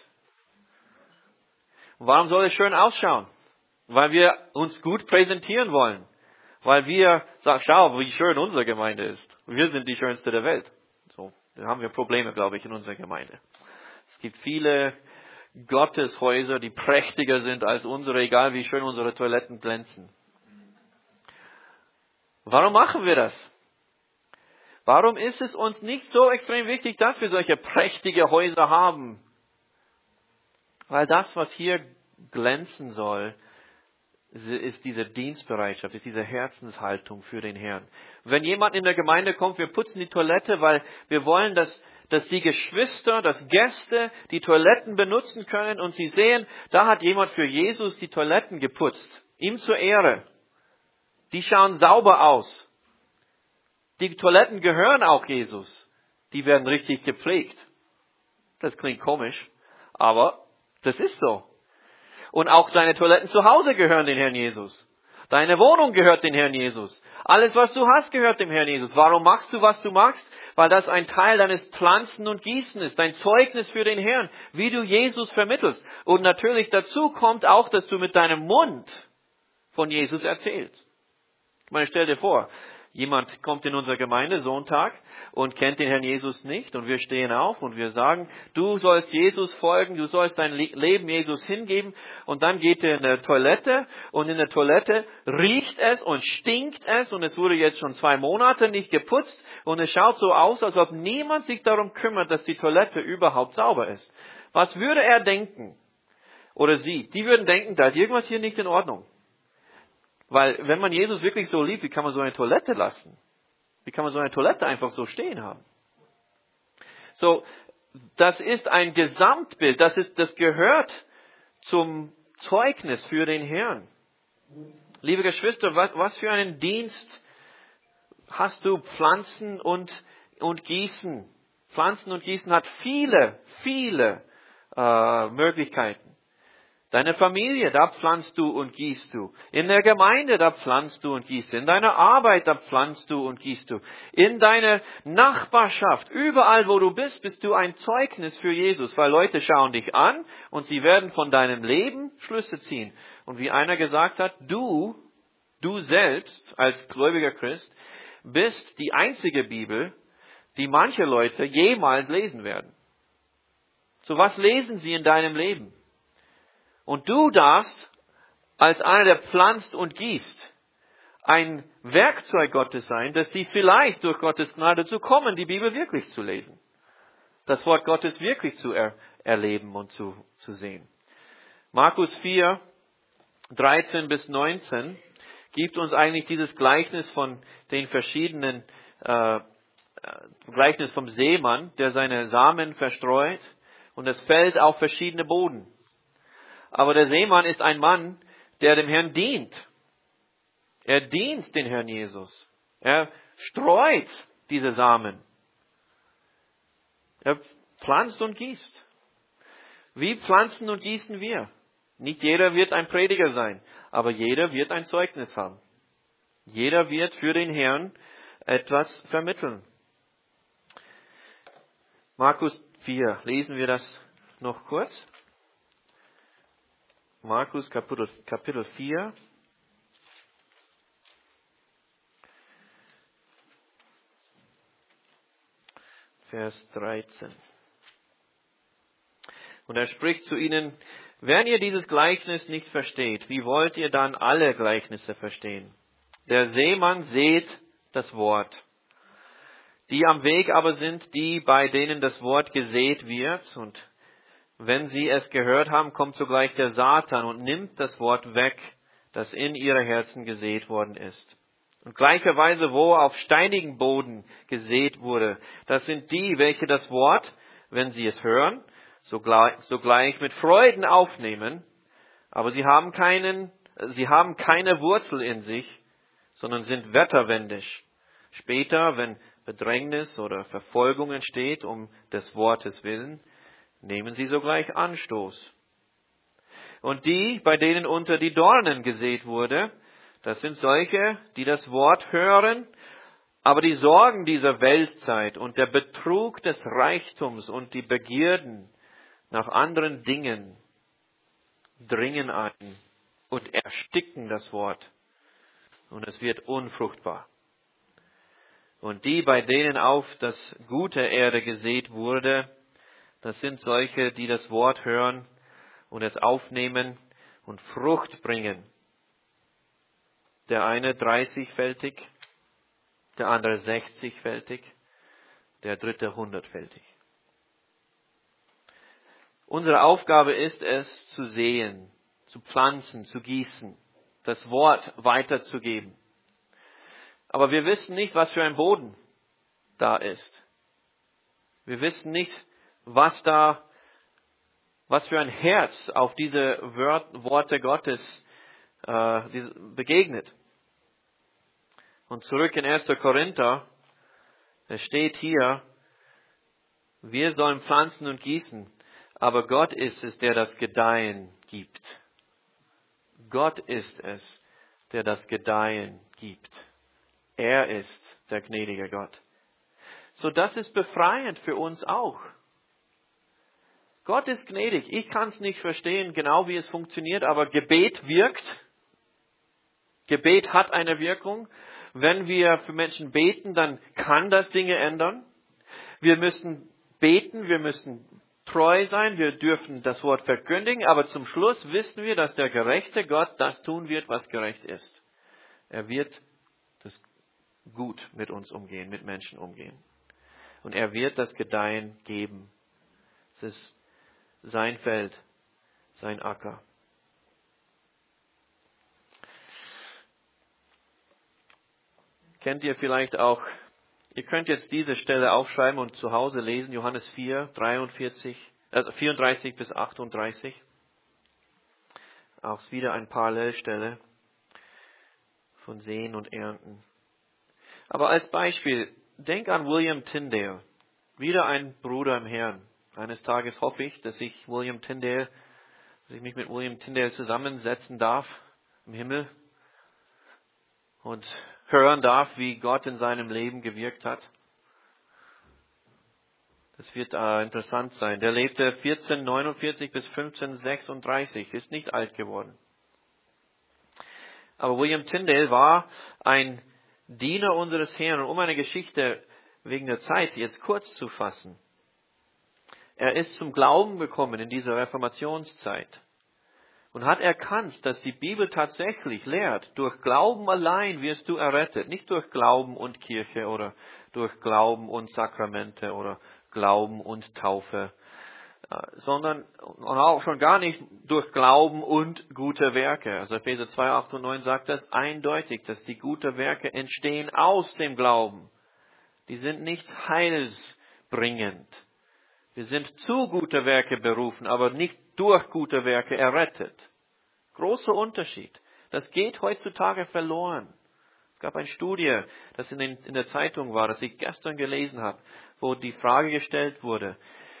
[SPEAKER 1] Und warum soll es schön ausschauen? Weil wir uns gut präsentieren wollen. Weil wir sagen, schau, wie schön unsere Gemeinde ist. Wir sind die schönste der Welt. So, da haben wir Probleme, glaube ich, in unserer Gemeinde. Es gibt viele Gotteshäuser, die prächtiger sind als unsere, egal wie schön unsere Toiletten glänzen. Warum machen wir das? Warum ist es uns nicht so extrem wichtig, dass wir solche prächtige Häuser haben? Weil das, was hier glänzen soll, ist diese Dienstbereitschaft, ist diese Herzenshaltung für den Herrn. Wenn jemand in der Gemeinde kommt, wir putzen die Toilette, weil wir wollen, dass die Geschwister, dass Gäste die Toiletten benutzen können und sie sehen, da hat jemand für Jesus die Toiletten geputzt. Ihm zur Ehre. Die schauen sauber aus. Die Toiletten gehören auch Jesus. Die werden richtig gepflegt. Das klingt komisch, aber das ist so. Und auch deine Toiletten zu Hause gehören dem Herrn Jesus. Deine Wohnung gehört dem Herrn Jesus. Alles, was du hast, gehört dem Herrn Jesus. Warum machst du, was du machst? Weil das ein Teil deines Pflanzen und Gießen ist. Dein Zeugnis für den Herrn. Wie du Jesus vermittelst. Und natürlich dazu kommt auch, dass du mit deinem Mund von Jesus erzählst. Ich meine, stell dir vor, jemand kommt in unsere Gemeinde Sonntag und kennt den Herrn Jesus nicht und wir stehen auf und wir sagen, du sollst Jesus folgen, du sollst dein Leben Jesus hingeben und dann geht er in der Toilette und in der Toilette riecht es und stinkt es und es wurde jetzt schon 2 Monate nicht geputzt und es schaut so aus, als ob niemand sich darum kümmert, dass die Toilette überhaupt sauber ist. Was würde er denken? Oder sie? Die würden denken, da ist irgendwas hier nicht in Ordnung. Weil wenn man Jesus wirklich so liebt, wie kann man so eine Toilette lassen? Wie kann man so eine Toilette einfach so stehen haben? So, das ist ein Gesamtbild, das gehört zum Zeugnis für den Herrn. Liebe Geschwister, was für einen Dienst hast du? Pflanzen und Gießen. Pflanzen und Gießen hat viele Möglichkeiten. Deine Familie, da pflanzt du und gießt du. In der Gemeinde, da pflanzt du und gießt du. In deiner Arbeit, da pflanzt du und gießt du. In deiner Nachbarschaft, überall wo du bist du ein Zeugnis für Jesus, weil Leute schauen dich an und sie werden von deinem Leben Schlüsse ziehen. Und wie einer gesagt hat, du selbst als gläubiger Christ bist die einzige Bibel, die manche Leute jemals lesen werden. So was lesen sie in deinem Leben? Und du darfst, als einer, der pflanzt und gießt, ein Werkzeug Gottes sein, dass die vielleicht durch Gottes Gnade dazu kommen, die Bibel wirklich zu lesen. Das Wort Gottes wirklich zu erleben und zu sehen. Markus 4, 13 bis 19 gibt uns eigentlich dieses Gleichnis von den verschiedenen, Gleichnis vom Seemann, der seine Samen verstreut und es fällt auf verschiedene Boden. Aber der Seemann ist ein Mann, der dem Herrn dient. Er dient den Herrn Jesus. Er streut diese Samen. Er pflanzt und gießt. Wie pflanzen und gießen wir? Nicht jeder wird ein Prediger sein, aber jeder wird ein Zeugnis haben. Jeder wird für den Herrn etwas vermitteln. Markus 4, lesen wir das noch kurz. Markus Kapitel 4. Vers 13. Und er spricht zu ihnen, wenn ihr dieses Gleichnis nicht versteht, wie wollt ihr dann alle Gleichnisse verstehen? Der Seemann sät das Wort. Die am Weg aber sind die, bei denen das Wort gesät wird, und wenn sie es gehört haben, kommt sogleich der Satan und nimmt das Wort weg, das in ihre Herzen gesät worden ist. Und gleicherweise, wo auf steinigen Boden gesät wurde, das sind die, welche das Wort, wenn sie es hören, sogleich mit Freuden aufnehmen, aber sie haben keine Wurzel in sich, sondern sind wetterwendisch. Später, wenn Bedrängnis oder Verfolgung entsteht um des Wortes willen, nehmen sie sogleich Anstoß. Und die, bei denen unter die Dornen gesät wurde, das sind solche, die das Wort hören, aber die Sorgen dieser Weltzeit und der Betrug des Reichtums und die Begierden nach anderen Dingen dringen ein und ersticken das Wort. Und es wird unfruchtbar. Und die, bei denen auf das gute Erde gesät wurde, das sind solche, die das Wort hören und es aufnehmen und Frucht bringen. Der eine 30-fältig, der andere 60-fältig, der dritte 100-fältig. Unsere Aufgabe ist es, zu säen, zu pflanzen, zu gießen, das Wort weiterzugeben. Aber wir wissen nicht, was für ein Boden da ist. Wir wissen nicht, was für ein Herz auf diese Worte Gottes begegnet. Und zurück in 1. Korinther, es steht hier, wir sollen pflanzen und gießen, aber Gott ist es, der das Gedeihen gibt. Gott ist es, der das Gedeihen gibt. Er ist der gnädige Gott. So, das ist befreiend für uns auch. Gott ist gnädig. Ich kann es nicht verstehen, genau wie es funktioniert, aber Gebet wirkt. Gebet hat eine Wirkung. Wenn wir für Menschen beten, dann kann das Dinge ändern. Wir müssen beten, wir müssen treu sein, wir dürfen das Wort verkündigen, aber zum Schluss wissen wir, dass der gerechte Gott das tun wird, was gerecht ist. Er wird das gut mit uns umgehen, mit Menschen umgehen. Und er wird das Gedeihen geben. Es ist sein Feld, sein Acker. Kennt ihr vielleicht auch, ihr könnt jetzt diese Stelle aufschreiben und zu Hause lesen, Johannes 4, 34 bis 38. Auch wieder eine Parallelstelle von Säen und Ernten. Aber als Beispiel, denk an William Tyndale, wieder ein Bruder im Herrn. Eines Tages hoffe ich, dass ich William Tyndale dass ich mich mit William Tyndale zusammensetzen darf im Himmel und hören darf, wie Gott in seinem Leben gewirkt hat. Das wird interessant sein. Der lebte 1449 bis 1536, ist nicht alt geworden. Aber William Tyndale war ein Diener unseres Herrn. Und um eine Geschichte wegen der Zeit jetzt kurz zu fassen. Er ist zum Glauben gekommen in dieser Reformationszeit und hat erkannt, dass die Bibel tatsächlich lehrt, durch Glauben allein wirst du errettet. Nicht durch Glauben und Kirche oder durch Glauben und Sakramente oder Glauben und Taufe, sondern und auch schon gar nicht durch Glauben und gute Werke. Also Epheser 2, 8 und 9 sagt das eindeutig, dass die guten Werke entstehen aus dem Glauben. Die sind nicht heilsbringend. Wir sind zu gute Werke berufen, aber nicht durch gute Werke errettet. Großer Unterschied. Das geht heutzutage verloren. Es gab eine Studie, das in der Zeitung war, das ich gestern gelesen habe, wo die Frage gestellt wurde,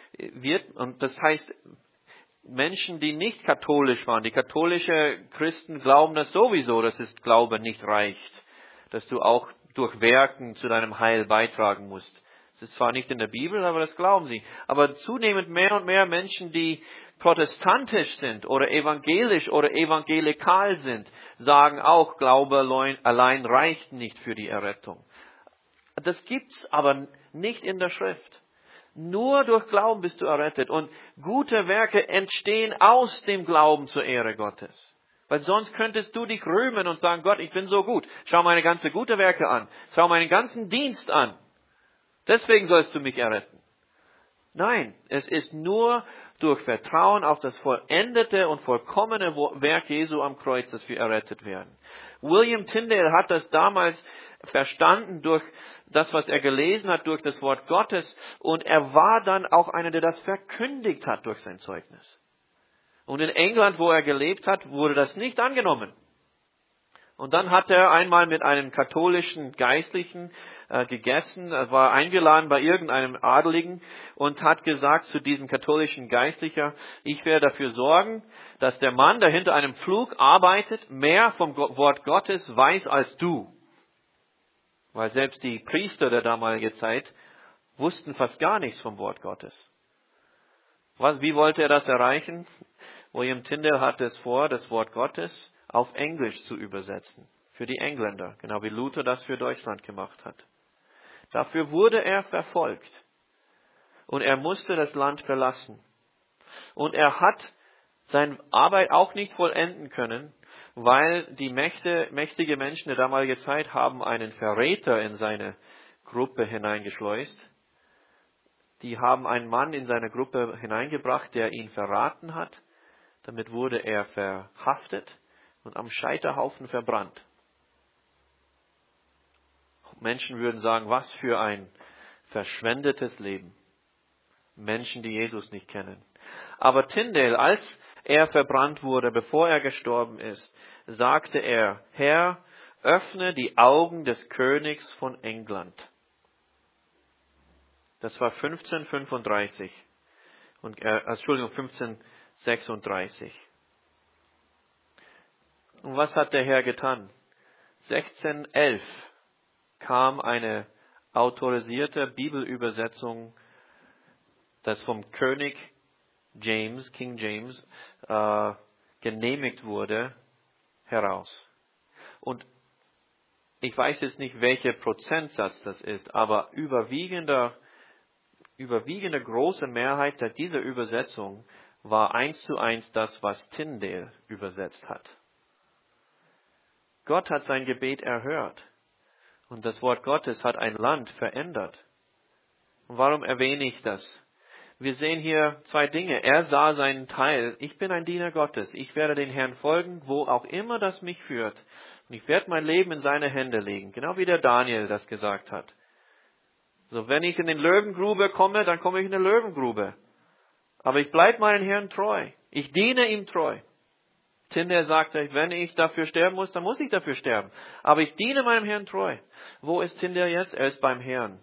[SPEAKER 1] und das heißt, Menschen, die nicht katholisch waren, die katholische Christen glauben das sowieso, dass es Glaube nicht reicht, dass du auch durch Werken zu deinem Heil beitragen musst. Das ist zwar nicht in der Bibel, aber das glauben sie. Aber zunehmend mehr und mehr Menschen, die protestantisch sind oder evangelisch oder evangelikal sind, sagen auch, Glaube allein reicht nicht für die Errettung. Das gibt's aber nicht in der Schrift. Nur durch Glauben bist du errettet. Und gute Werke entstehen aus dem Glauben zur Ehre Gottes. Weil sonst könntest du dich rühmen und sagen, Gott, ich bin so gut. Schau meine ganze gute Werke an. Schau meinen ganzen Dienst an. Deswegen sollst du mich erretten. Nein, es ist nur durch Vertrauen auf das vollendete und vollkommene Werk Jesu am Kreuz, dass wir errettet werden. William Tyndale hat das damals verstanden durch das, was er gelesen hat, durch das Wort Gottes. Und er war dann auch einer, der das verkündigt hat durch sein Zeugnis. Und in England, wo er gelebt hat, wurde das nicht angenommen. Und dann hat er einmal mit einem katholischen Geistlichen gegessen, er war eingeladen bei irgendeinem Adeligen und hat gesagt zu diesem katholischen Geistlicher, ich werde dafür sorgen, dass der Mann, der hinter einem Pflug arbeitet, mehr vom Wort Gottes weiß als du. Weil selbst die Priester der damaligen Zeit wussten fast gar nichts vom Wort Gottes. Wie wollte er das erreichen? William Tyndale hatte es vor, das Wort Gottes auf Englisch zu übersetzen. Für die Engländer. Genau wie Luther das für Deutschland gemacht hat. Dafür wurde er verfolgt. Und er musste das Land verlassen. Und er hat seine Arbeit auch nicht vollenden können, weil die mächtige Menschen der damaligen Zeit haben einen Verräter in seine Gruppe hineingeschleust. Die haben einen Mann in seine Gruppe hineingebracht, der ihn verraten hat. Damit wurde er verhaftet und am Scheiterhaufen verbrannt. Menschen würden sagen, was für ein verschwendetes Leben. Menschen, die Jesus nicht kennen. Aber Tyndale, als er verbrannt wurde, bevor er gestorben ist, sagte er, Herr, öffne die Augen des Königs von England. Das war 1536. 1536. Und was hat der Herr getan? 1611 kam eine autorisierte Bibelübersetzung, das vom König James, King James, genehmigt wurde, heraus. Und ich weiß jetzt nicht, welcher Prozentsatz das ist, aber überwiegende große Mehrheit dieser Übersetzung war 1:1 das, was Tyndale übersetzt hat. Gott hat sein Gebet erhört. Und das Wort Gottes hat ein Land verändert. Und warum erwähne ich das? Wir sehen hier zwei Dinge. Er sah seinen Teil. Ich bin ein Diener Gottes. Ich werde den Herrn folgen, wo auch immer das mich führt. Und ich werde mein Leben in seine Hände legen. Genau wie der Daniel das gesagt hat. So, wenn ich in den Löwengrube komme, dann komme ich in die Löwengrube. Aber ich bleibe meinem Herrn treu. Ich diene ihm treu. Tyndale sagte, wenn ich dafür sterben muss, dann muss ich dafür sterben. Aber ich diene meinem Herrn treu. Wo ist Tyndale jetzt? Er ist beim Herrn.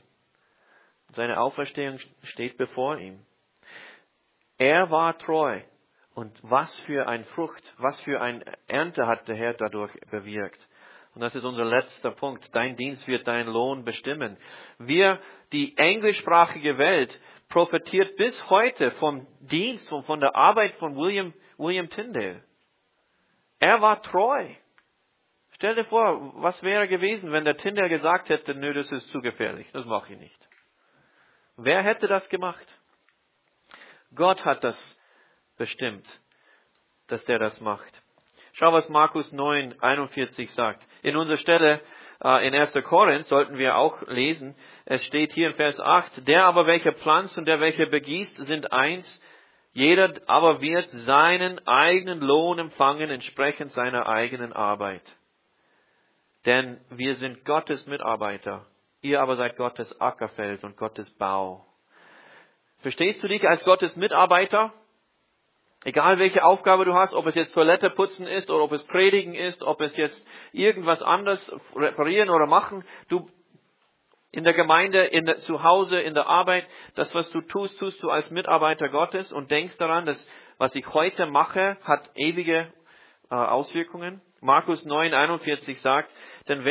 [SPEAKER 1] Seine Auferstehung steht bevor ihm. Er war treu. Und was für eine Frucht, was für eine Ernte hat der Herr dadurch bewirkt. Und das ist unser letzter Punkt. Dein Dienst wird deinen Lohn bestimmen. Die englischsprachige Welt, profitiert bis heute vom Dienst und von der Arbeit von William Tyndale. Er war treu. Stell dir vor, was wäre gewesen, wenn der Tyndale gesagt hätte, nö, das ist zu gefährlich, das mache ich nicht. Wer hätte das gemacht? Gott hat das bestimmt, dass der das macht. Schau, was Markus 9,41 sagt. In unserer Stelle in 1. Korinth sollten wir auch lesen. Es steht hier in Vers 8, der aber welcher pflanzt und der welcher begießt, sind eins. Jeder aber wird seinen eigenen Lohn empfangen, entsprechend seiner eigenen Arbeit. Denn wir sind Gottes Mitarbeiter. Ihr aber seid Gottes Ackerfeld und Gottes Bau. Verstehst du dich als Gottes Mitarbeiter? Egal welche Aufgabe du hast, ob es jetzt Toilette putzen ist oder ob es Predigen ist, ob es jetzt irgendwas anderes reparieren oder machen. Du in der Gemeinde, zu Hause, in der Arbeit, das was du tust, tust du als Mitarbeiter Gottes und denkst daran, dass was ich heute mache, hat ewige Auswirkungen. Markus 9,41 sagt, denn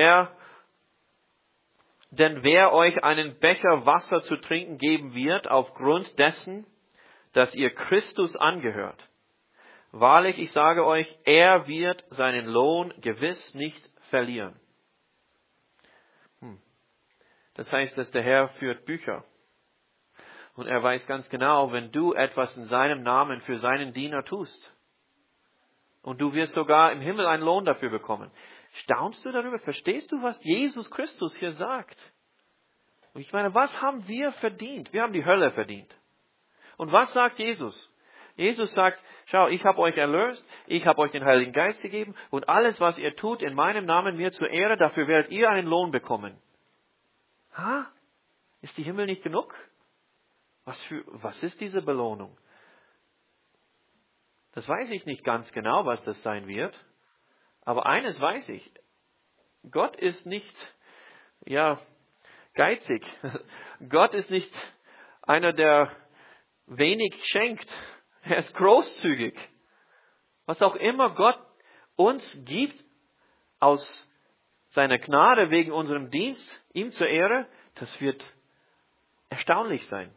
[SPEAKER 1] wer euch einen Becher Wasser zu trinken geben wird, aufgrund dessen, dass ihr Christus angehört. Wahrlich, ich sage euch, er wird seinen Lohn gewiss nicht verlieren. Das heißt, dass der Herr führt Bücher. Und er weiß ganz genau, wenn du etwas in seinem Namen für seinen Diener tust. Und du wirst sogar im Himmel einen Lohn dafür bekommen. Staunst du darüber? Verstehst du, was Jesus Christus hier sagt? Und ich meine, was haben wir verdient? Wir haben die Hölle verdient. Und was sagt Jesus? Jesus sagt, schau, ich habe euch erlöst, ich habe euch den Heiligen Geist gegeben und alles, was ihr tut in meinem Namen mir zur Ehre, dafür werdet ihr einen Lohn bekommen. Ist die Himmel nicht genug? Was ist diese Belohnung? Das weiß ich nicht ganz genau, was das sein wird. Aber eines weiß ich. Gott ist nicht, geizig. Gott ist nicht einer, der wenig schenkt. Er ist großzügig. Was auch immer Gott uns gibt, aus seiner Gnade wegen unserem Dienst, ihm zur Ehre, das wird erstaunlich sein.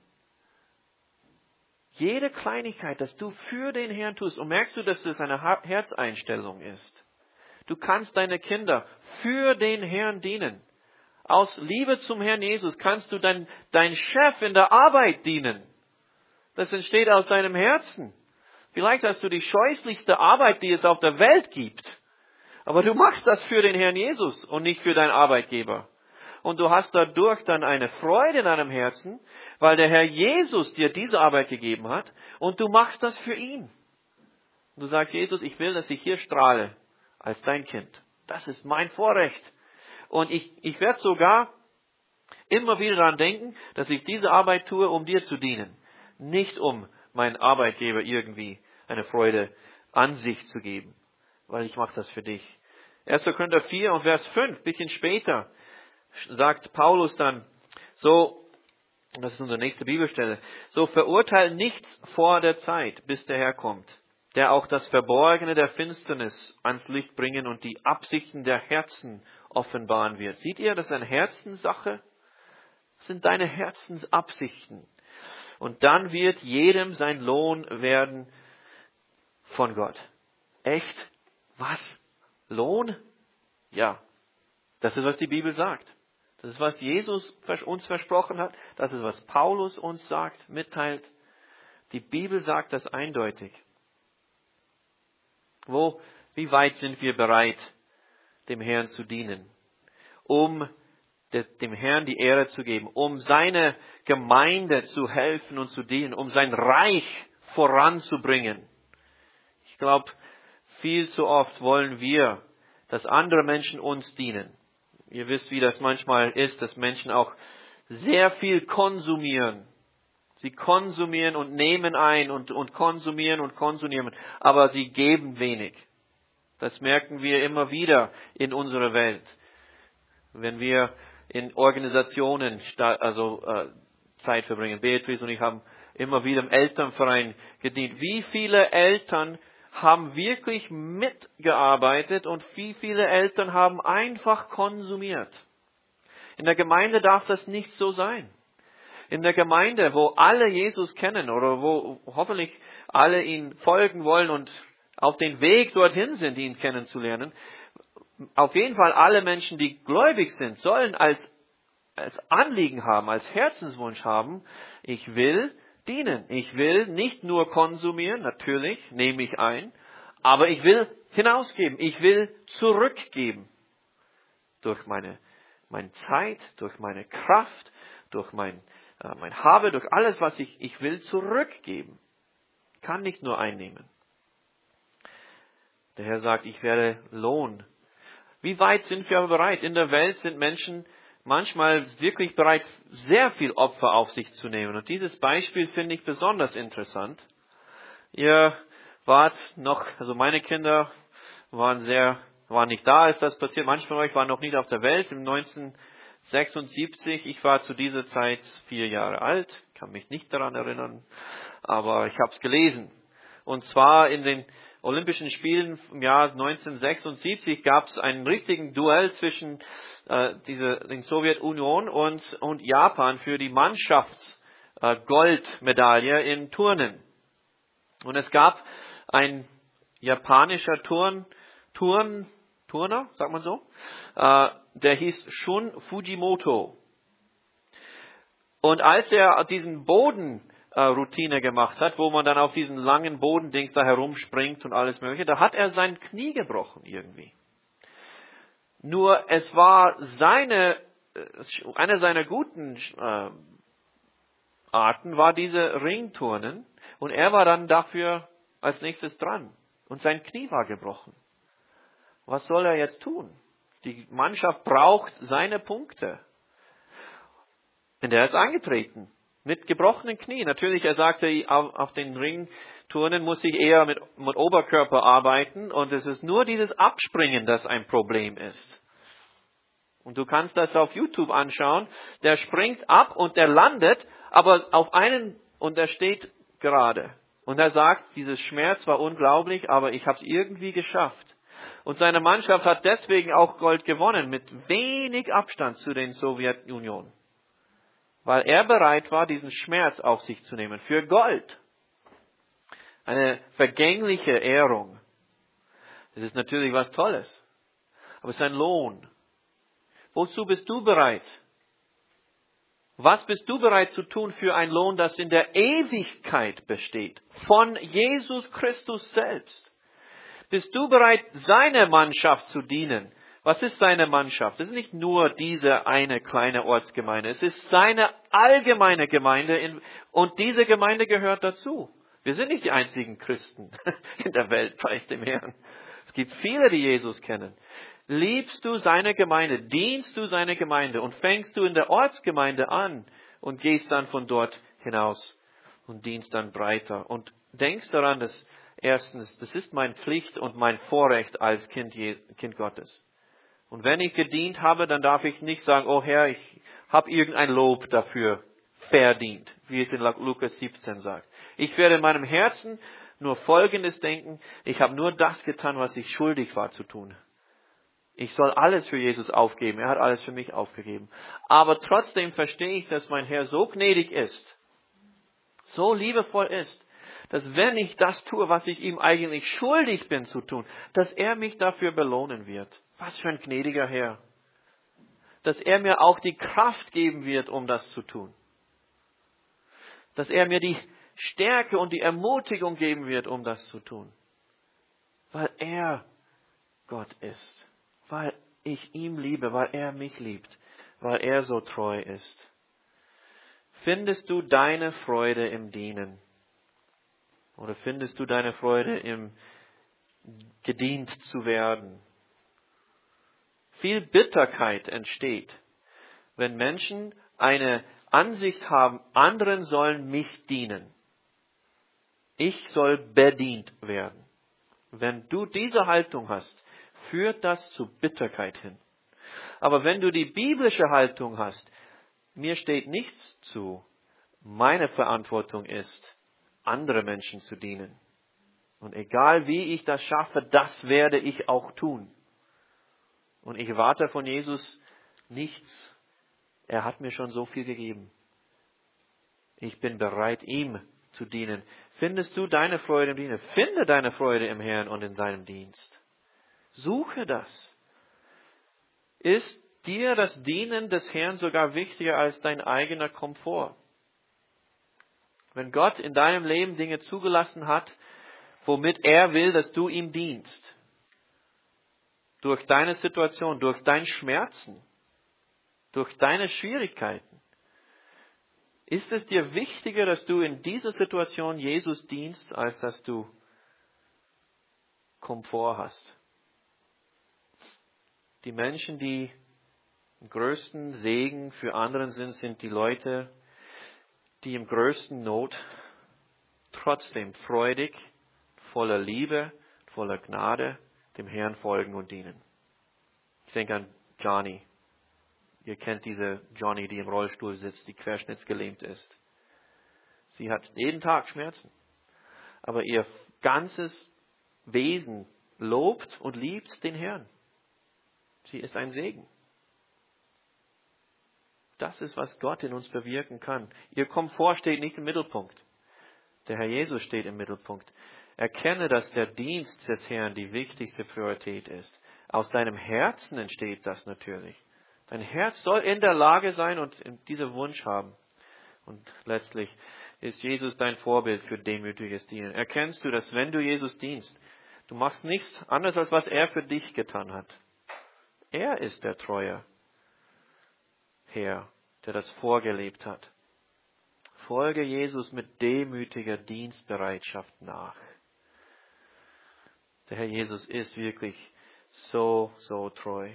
[SPEAKER 1] Jede Kleinigkeit, dass du für den Herrn tust, und merkst du, dass das eine Herzeinstellung ist. Du kannst deine Kinder für den Herrn dienen. Aus Liebe zum Herrn Jesus kannst du dein Chef in der Arbeit dienen. Das entsteht aus deinem Herzen. Vielleicht hast du die scheußlichste Arbeit, die es auf der Welt gibt. Aber du machst das für den Herrn Jesus und nicht für deinen Arbeitgeber. Und du hast dadurch dann eine Freude in deinem Herzen, weil der Herr Jesus dir diese Arbeit gegeben hat und du machst das für ihn. Und du sagst, Jesus, ich will, dass ich hier strahle als dein Kind. Das ist mein Vorrecht. Und ich werde sogar immer wieder daran denken, dass ich diese Arbeit tue, um dir zu dienen. Nicht um meinen Arbeitgeber irgendwie eine Freude an sich zu geben. Weil ich mache das für dich. 1. Korinther 4 und Vers 5, ein bisschen später, sagt Paulus dann, das ist unsere nächste Bibelstelle, so verurteilt nichts vor der Zeit, bis der Herr kommt, der auch das Verborgene der Finsternis ans Licht bringen und die Absichten der Herzen offenbaren wird. Seht ihr, das ist eine Herzenssache? Das sind deine Herzensabsichten. Und dann wird jedem sein Lohn werden von Gott. Echt? Was? Lohn? Ja. Das ist, was die Bibel sagt. Das ist, was Jesus uns versprochen hat. Das ist, was Paulus uns sagt, mitteilt. Die Bibel sagt das eindeutig. Wie weit sind wir bereit, dem Herrn zu dienen? Um dem Herrn die Ehre zu geben, um seine Gemeinde zu helfen und zu dienen, um sein Reich voranzubringen. Ich glaube, viel zu oft wollen wir, dass andere Menschen uns dienen. Ihr wisst, wie das manchmal ist, dass Menschen auch sehr viel konsumieren. Sie konsumieren und nehmen ein und konsumieren und konsumieren, aber sie geben wenig. Das merken wir immer wieder in unserer Welt. Wenn wir in Organisationen Zeit verbringen. Beatrice und ich haben immer wieder im Elternverein gedient. Wie viele Eltern haben wirklich mitgearbeitet und wie viele Eltern haben einfach konsumiert? In der Gemeinde darf das nicht so sein. In der Gemeinde, wo alle Jesus kennen oder wo hoffentlich alle ihn folgen wollen und auf den Weg dorthin sind, ihn kennenzulernen, auf jeden Fall alle Menschen, die gläubig sind, sollen als Anliegen haben, als Herzenswunsch haben, ich will dienen. Ich will nicht nur konsumieren, natürlich nehme ich ein, aber ich will hinausgeben. Ich will zurückgeben. Durch meine Zeit, durch meine Kraft, durch mein Habe, durch alles, was ich will zurückgeben. Kann nicht nur einnehmen. Der Herr sagt, ich werde Lohn. Wie weit sind wir bereit? In der Welt sind Menschen manchmal wirklich bereit, sehr viel Opfer auf sich zu nehmen. Und dieses Beispiel finde ich besonders interessant. Ihr wart noch, also meine Kinder waren nicht da, als das passiert. Manche von euch waren noch nicht auf der Welt. Im 1976, ich war zu dieser Zeit 4 Jahre alt, kann mich nicht daran erinnern, aber ich habe es gelesen. Und zwar in den Olympischen Spielen im Jahr 1976 gab es einen richtigen Duell zwischen der Sowjetunion und Japan für die Mannschaftsgoldmedaille in Turnen. Und es gab ein japanischer Turner, sagt man so, der hieß Shun Fujimoto. Und als er diesen Bodenroutine gemacht hat, wo man dann auf diesen langen Bodendings da herumspringt und alles Mögliche, da hat er sein Knie gebrochen irgendwie. Nur es war eine seiner guten Arten war diese Ringturnen und er war dann dafür als nächstes dran und sein Knie war gebrochen. Was soll er jetzt tun? Die Mannschaft braucht seine Punkte. Und er ist angetreten mit gebrochenen Knien. Natürlich, er sagte, auf den Ringturnen muss ich eher mit Oberkörper arbeiten und es ist nur dieses Abspringen, das ein Problem ist. Und du kannst das auf YouTube anschauen. Der springt ab und der landet, aber auf einen und er steht gerade. Und er sagt, dieses Schmerz war unglaublich, aber ich habe es irgendwie geschafft. Und seine Mannschaft hat deswegen auch Gold gewonnen, mit wenig Abstand zu den Sowjetunion. Weil er bereit war, diesen Schmerz auf sich zu nehmen. Für Gold. Eine vergängliche Ehrung. Das ist natürlich was Tolles. Aber es ist ein Lohn. Wozu bist du bereit? Was bist du bereit zu tun für ein Lohn, das in der Ewigkeit besteht? Von Jesus Christus selbst. Bist du bereit, seine Mannschaft zu dienen? Was ist seine Mannschaft? Es ist nicht nur diese eine kleine Ortsgemeinde. Es ist seine allgemeine Gemeinde und diese Gemeinde gehört dazu. Wir sind nicht die einzigen Christen in der Welt, preis dem Herrn. Es gibt viele, die Jesus kennen. Liebst du seine Gemeinde? Dienst du seine Gemeinde? Und fängst du in der Ortsgemeinde an und gehst dann von dort hinaus und dienst dann breiter. Und denkst daran, dass erstens, das ist meine Pflicht und mein Vorrecht als Kind Gottes. Und wenn ich gedient habe, dann darf ich nicht sagen, oh Herr, ich habe irgendein Lob dafür verdient, wie es in Lukas 17 sagt. Ich werde in meinem Herzen nur Folgendes denken, ich habe nur das getan, was ich schuldig war zu tun. Ich soll alles für Jesus aufgeben, er hat alles für mich aufgegeben. Aber trotzdem verstehe ich, dass mein Herr so gnädig ist, so liebevoll ist, dass wenn ich das tue, was ich ihm eigentlich schuldig bin zu tun, dass er mich dafür belohnen wird. Was für ein gnädiger Herr. Dass er mir auch die Kraft geben wird, um das zu tun. Dass er mir die Stärke und die Ermutigung geben wird, um das zu tun. Weil er Gott ist. Weil ich ihn liebe, weil er mich liebt. Weil er so treu ist. Findest du deine Freude im Dienen? Oder findest du deine Freude im gedient zu werden? Viel Bitterkeit entsteht, wenn Menschen eine Ansicht haben, anderen sollen mich dienen. Ich soll bedient werden. Wenn du diese Haltung hast, führt das zu Bitterkeit hin. Aber wenn du die biblische Haltung hast, mir steht nichts zu, Meine Verantwortung ist, andere Menschen zu dienen. Und egal wie ich das schaffe, das werde ich auch tun. Und ich erwarte von Jesus nichts. Er hat mir schon so viel gegeben. Ich bin bereit, ihm zu dienen. Findest du deine Freude im Dienst? Finde deine Freude im Herrn und in seinem Dienst. Suche das. Ist dir das Dienen des Herrn sogar wichtiger als dein eigener Komfort? Wenn Gott in deinem Leben Dinge zugelassen hat, womit er will, dass du ihm dienst, durch deine Situation, durch deine Schmerzen, durch deine Schwierigkeiten, ist es dir wichtiger, dass du in dieser Situation Jesus dienst, als dass du Komfort hast? Die Menschen, die im größten Segen für anderen sind die Leute, die im größten Not trotzdem freudig, voller Liebe, voller Gnade dem Herrn folgen und dienen. Ich denke an Johnny. Ihr kennt diese Johnny, die im Rollstuhl sitzt, die querschnittsgelähmt ist. Sie hat jeden Tag Schmerzen. Aber ihr ganzes Wesen lobt und liebt den Herrn. Sie ist ein Segen. Das ist, was Gott in uns bewirken kann. Ihr Komfort steht nicht im Mittelpunkt. Der Herr Jesus steht im Mittelpunkt. Erkenne, dass der Dienst des Herrn die wichtigste Priorität ist. Aus deinem Herzen entsteht das natürlich. Dein Herz soll in der Lage sein und diesen Wunsch haben. Und letztlich ist Jesus dein Vorbild für demütiges Dienen. Erkennst du, dass wenn du Jesus dienst, du machst nichts anderes, als was er für dich getan hat. Er ist der treue Herr, der das vorgelebt hat. Folge Jesus mit demütiger Dienstbereitschaft nach. Der Herr Jesus ist wirklich so treu.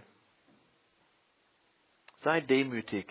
[SPEAKER 1] Sei demütig.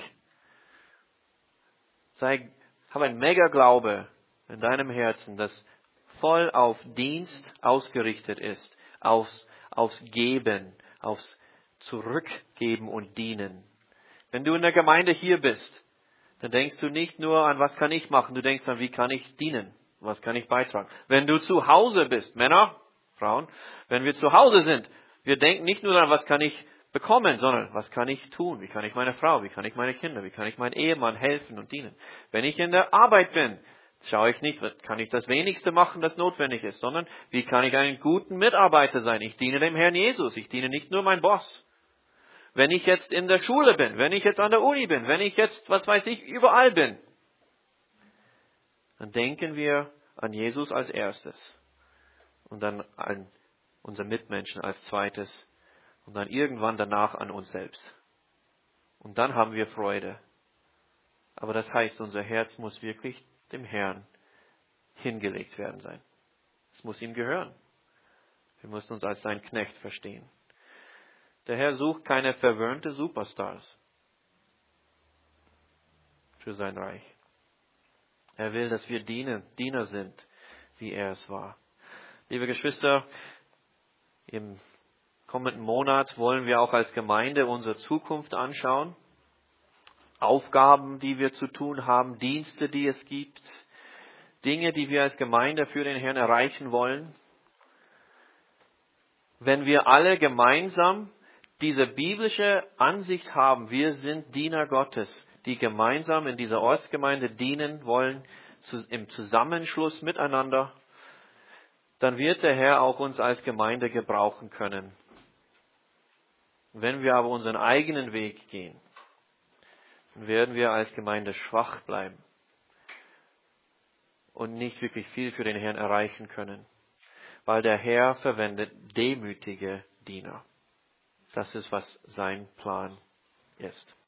[SPEAKER 1] Hab ein Mega-Glaube in deinem Herzen, das voll auf Dienst ausgerichtet ist, aufs Geben, aufs Zurückgeben und Dienen. Wenn du in der Gemeinde hier bist, dann denkst du nicht nur an, was kann ich machen, du denkst an, wie kann ich dienen, was kann ich beitragen. Wenn du zu Hause bist, Männer, Frauen, wenn wir zu Hause sind, wir denken nicht nur daran, was kann ich bekommen, sondern was kann ich tun, wie kann ich meine Frau, wie kann ich meine Kinder, wie kann ich meinem Ehemann helfen und dienen. Wenn ich in der Arbeit bin, schaue ich nicht, kann ich das Wenigste machen, das notwendig ist, sondern wie kann ich einen guten Mitarbeiter sein. Ich diene dem Herrn Jesus, ich diene nicht nur meinem Boss. Wenn ich jetzt in der Schule bin, wenn ich jetzt an der Uni bin, wenn ich jetzt, was weiß ich, überall bin, dann denken wir an Jesus als erstes und dann an unsere Mitmenschen als zweites und dann irgendwann danach an uns selbst. Und dann haben wir Freude. Aber das heißt, unser Herz muss wirklich dem Herrn hingelegt werden sein. Es muss ihm gehören. Wir müssen uns als sein Knecht verstehen. Der Herr sucht keine verwöhnte Superstars für sein Reich. Er will, dass wir Diener sind, wie er es war. Liebe Geschwister, im kommenden Monat wollen wir auch als Gemeinde unsere Zukunft anschauen. Aufgaben, die wir zu tun haben, Dienste, die es gibt, Dinge, die wir als Gemeinde für den Herrn erreichen wollen. Wenn wir alle gemeinsam diese biblische Ansicht haben, wir sind Diener Gottes, die gemeinsam in dieser Ortsgemeinde dienen wollen, im Zusammenschluss miteinander, dann wird der Herr auch uns als Gemeinde gebrauchen können. Wenn wir aber unseren eigenen Weg gehen, dann werden wir als Gemeinde schwach bleiben und nicht wirklich viel für den Herrn erreichen können, weil der Herr verwendet demütige Diener. Das ist, was sein Plan ist.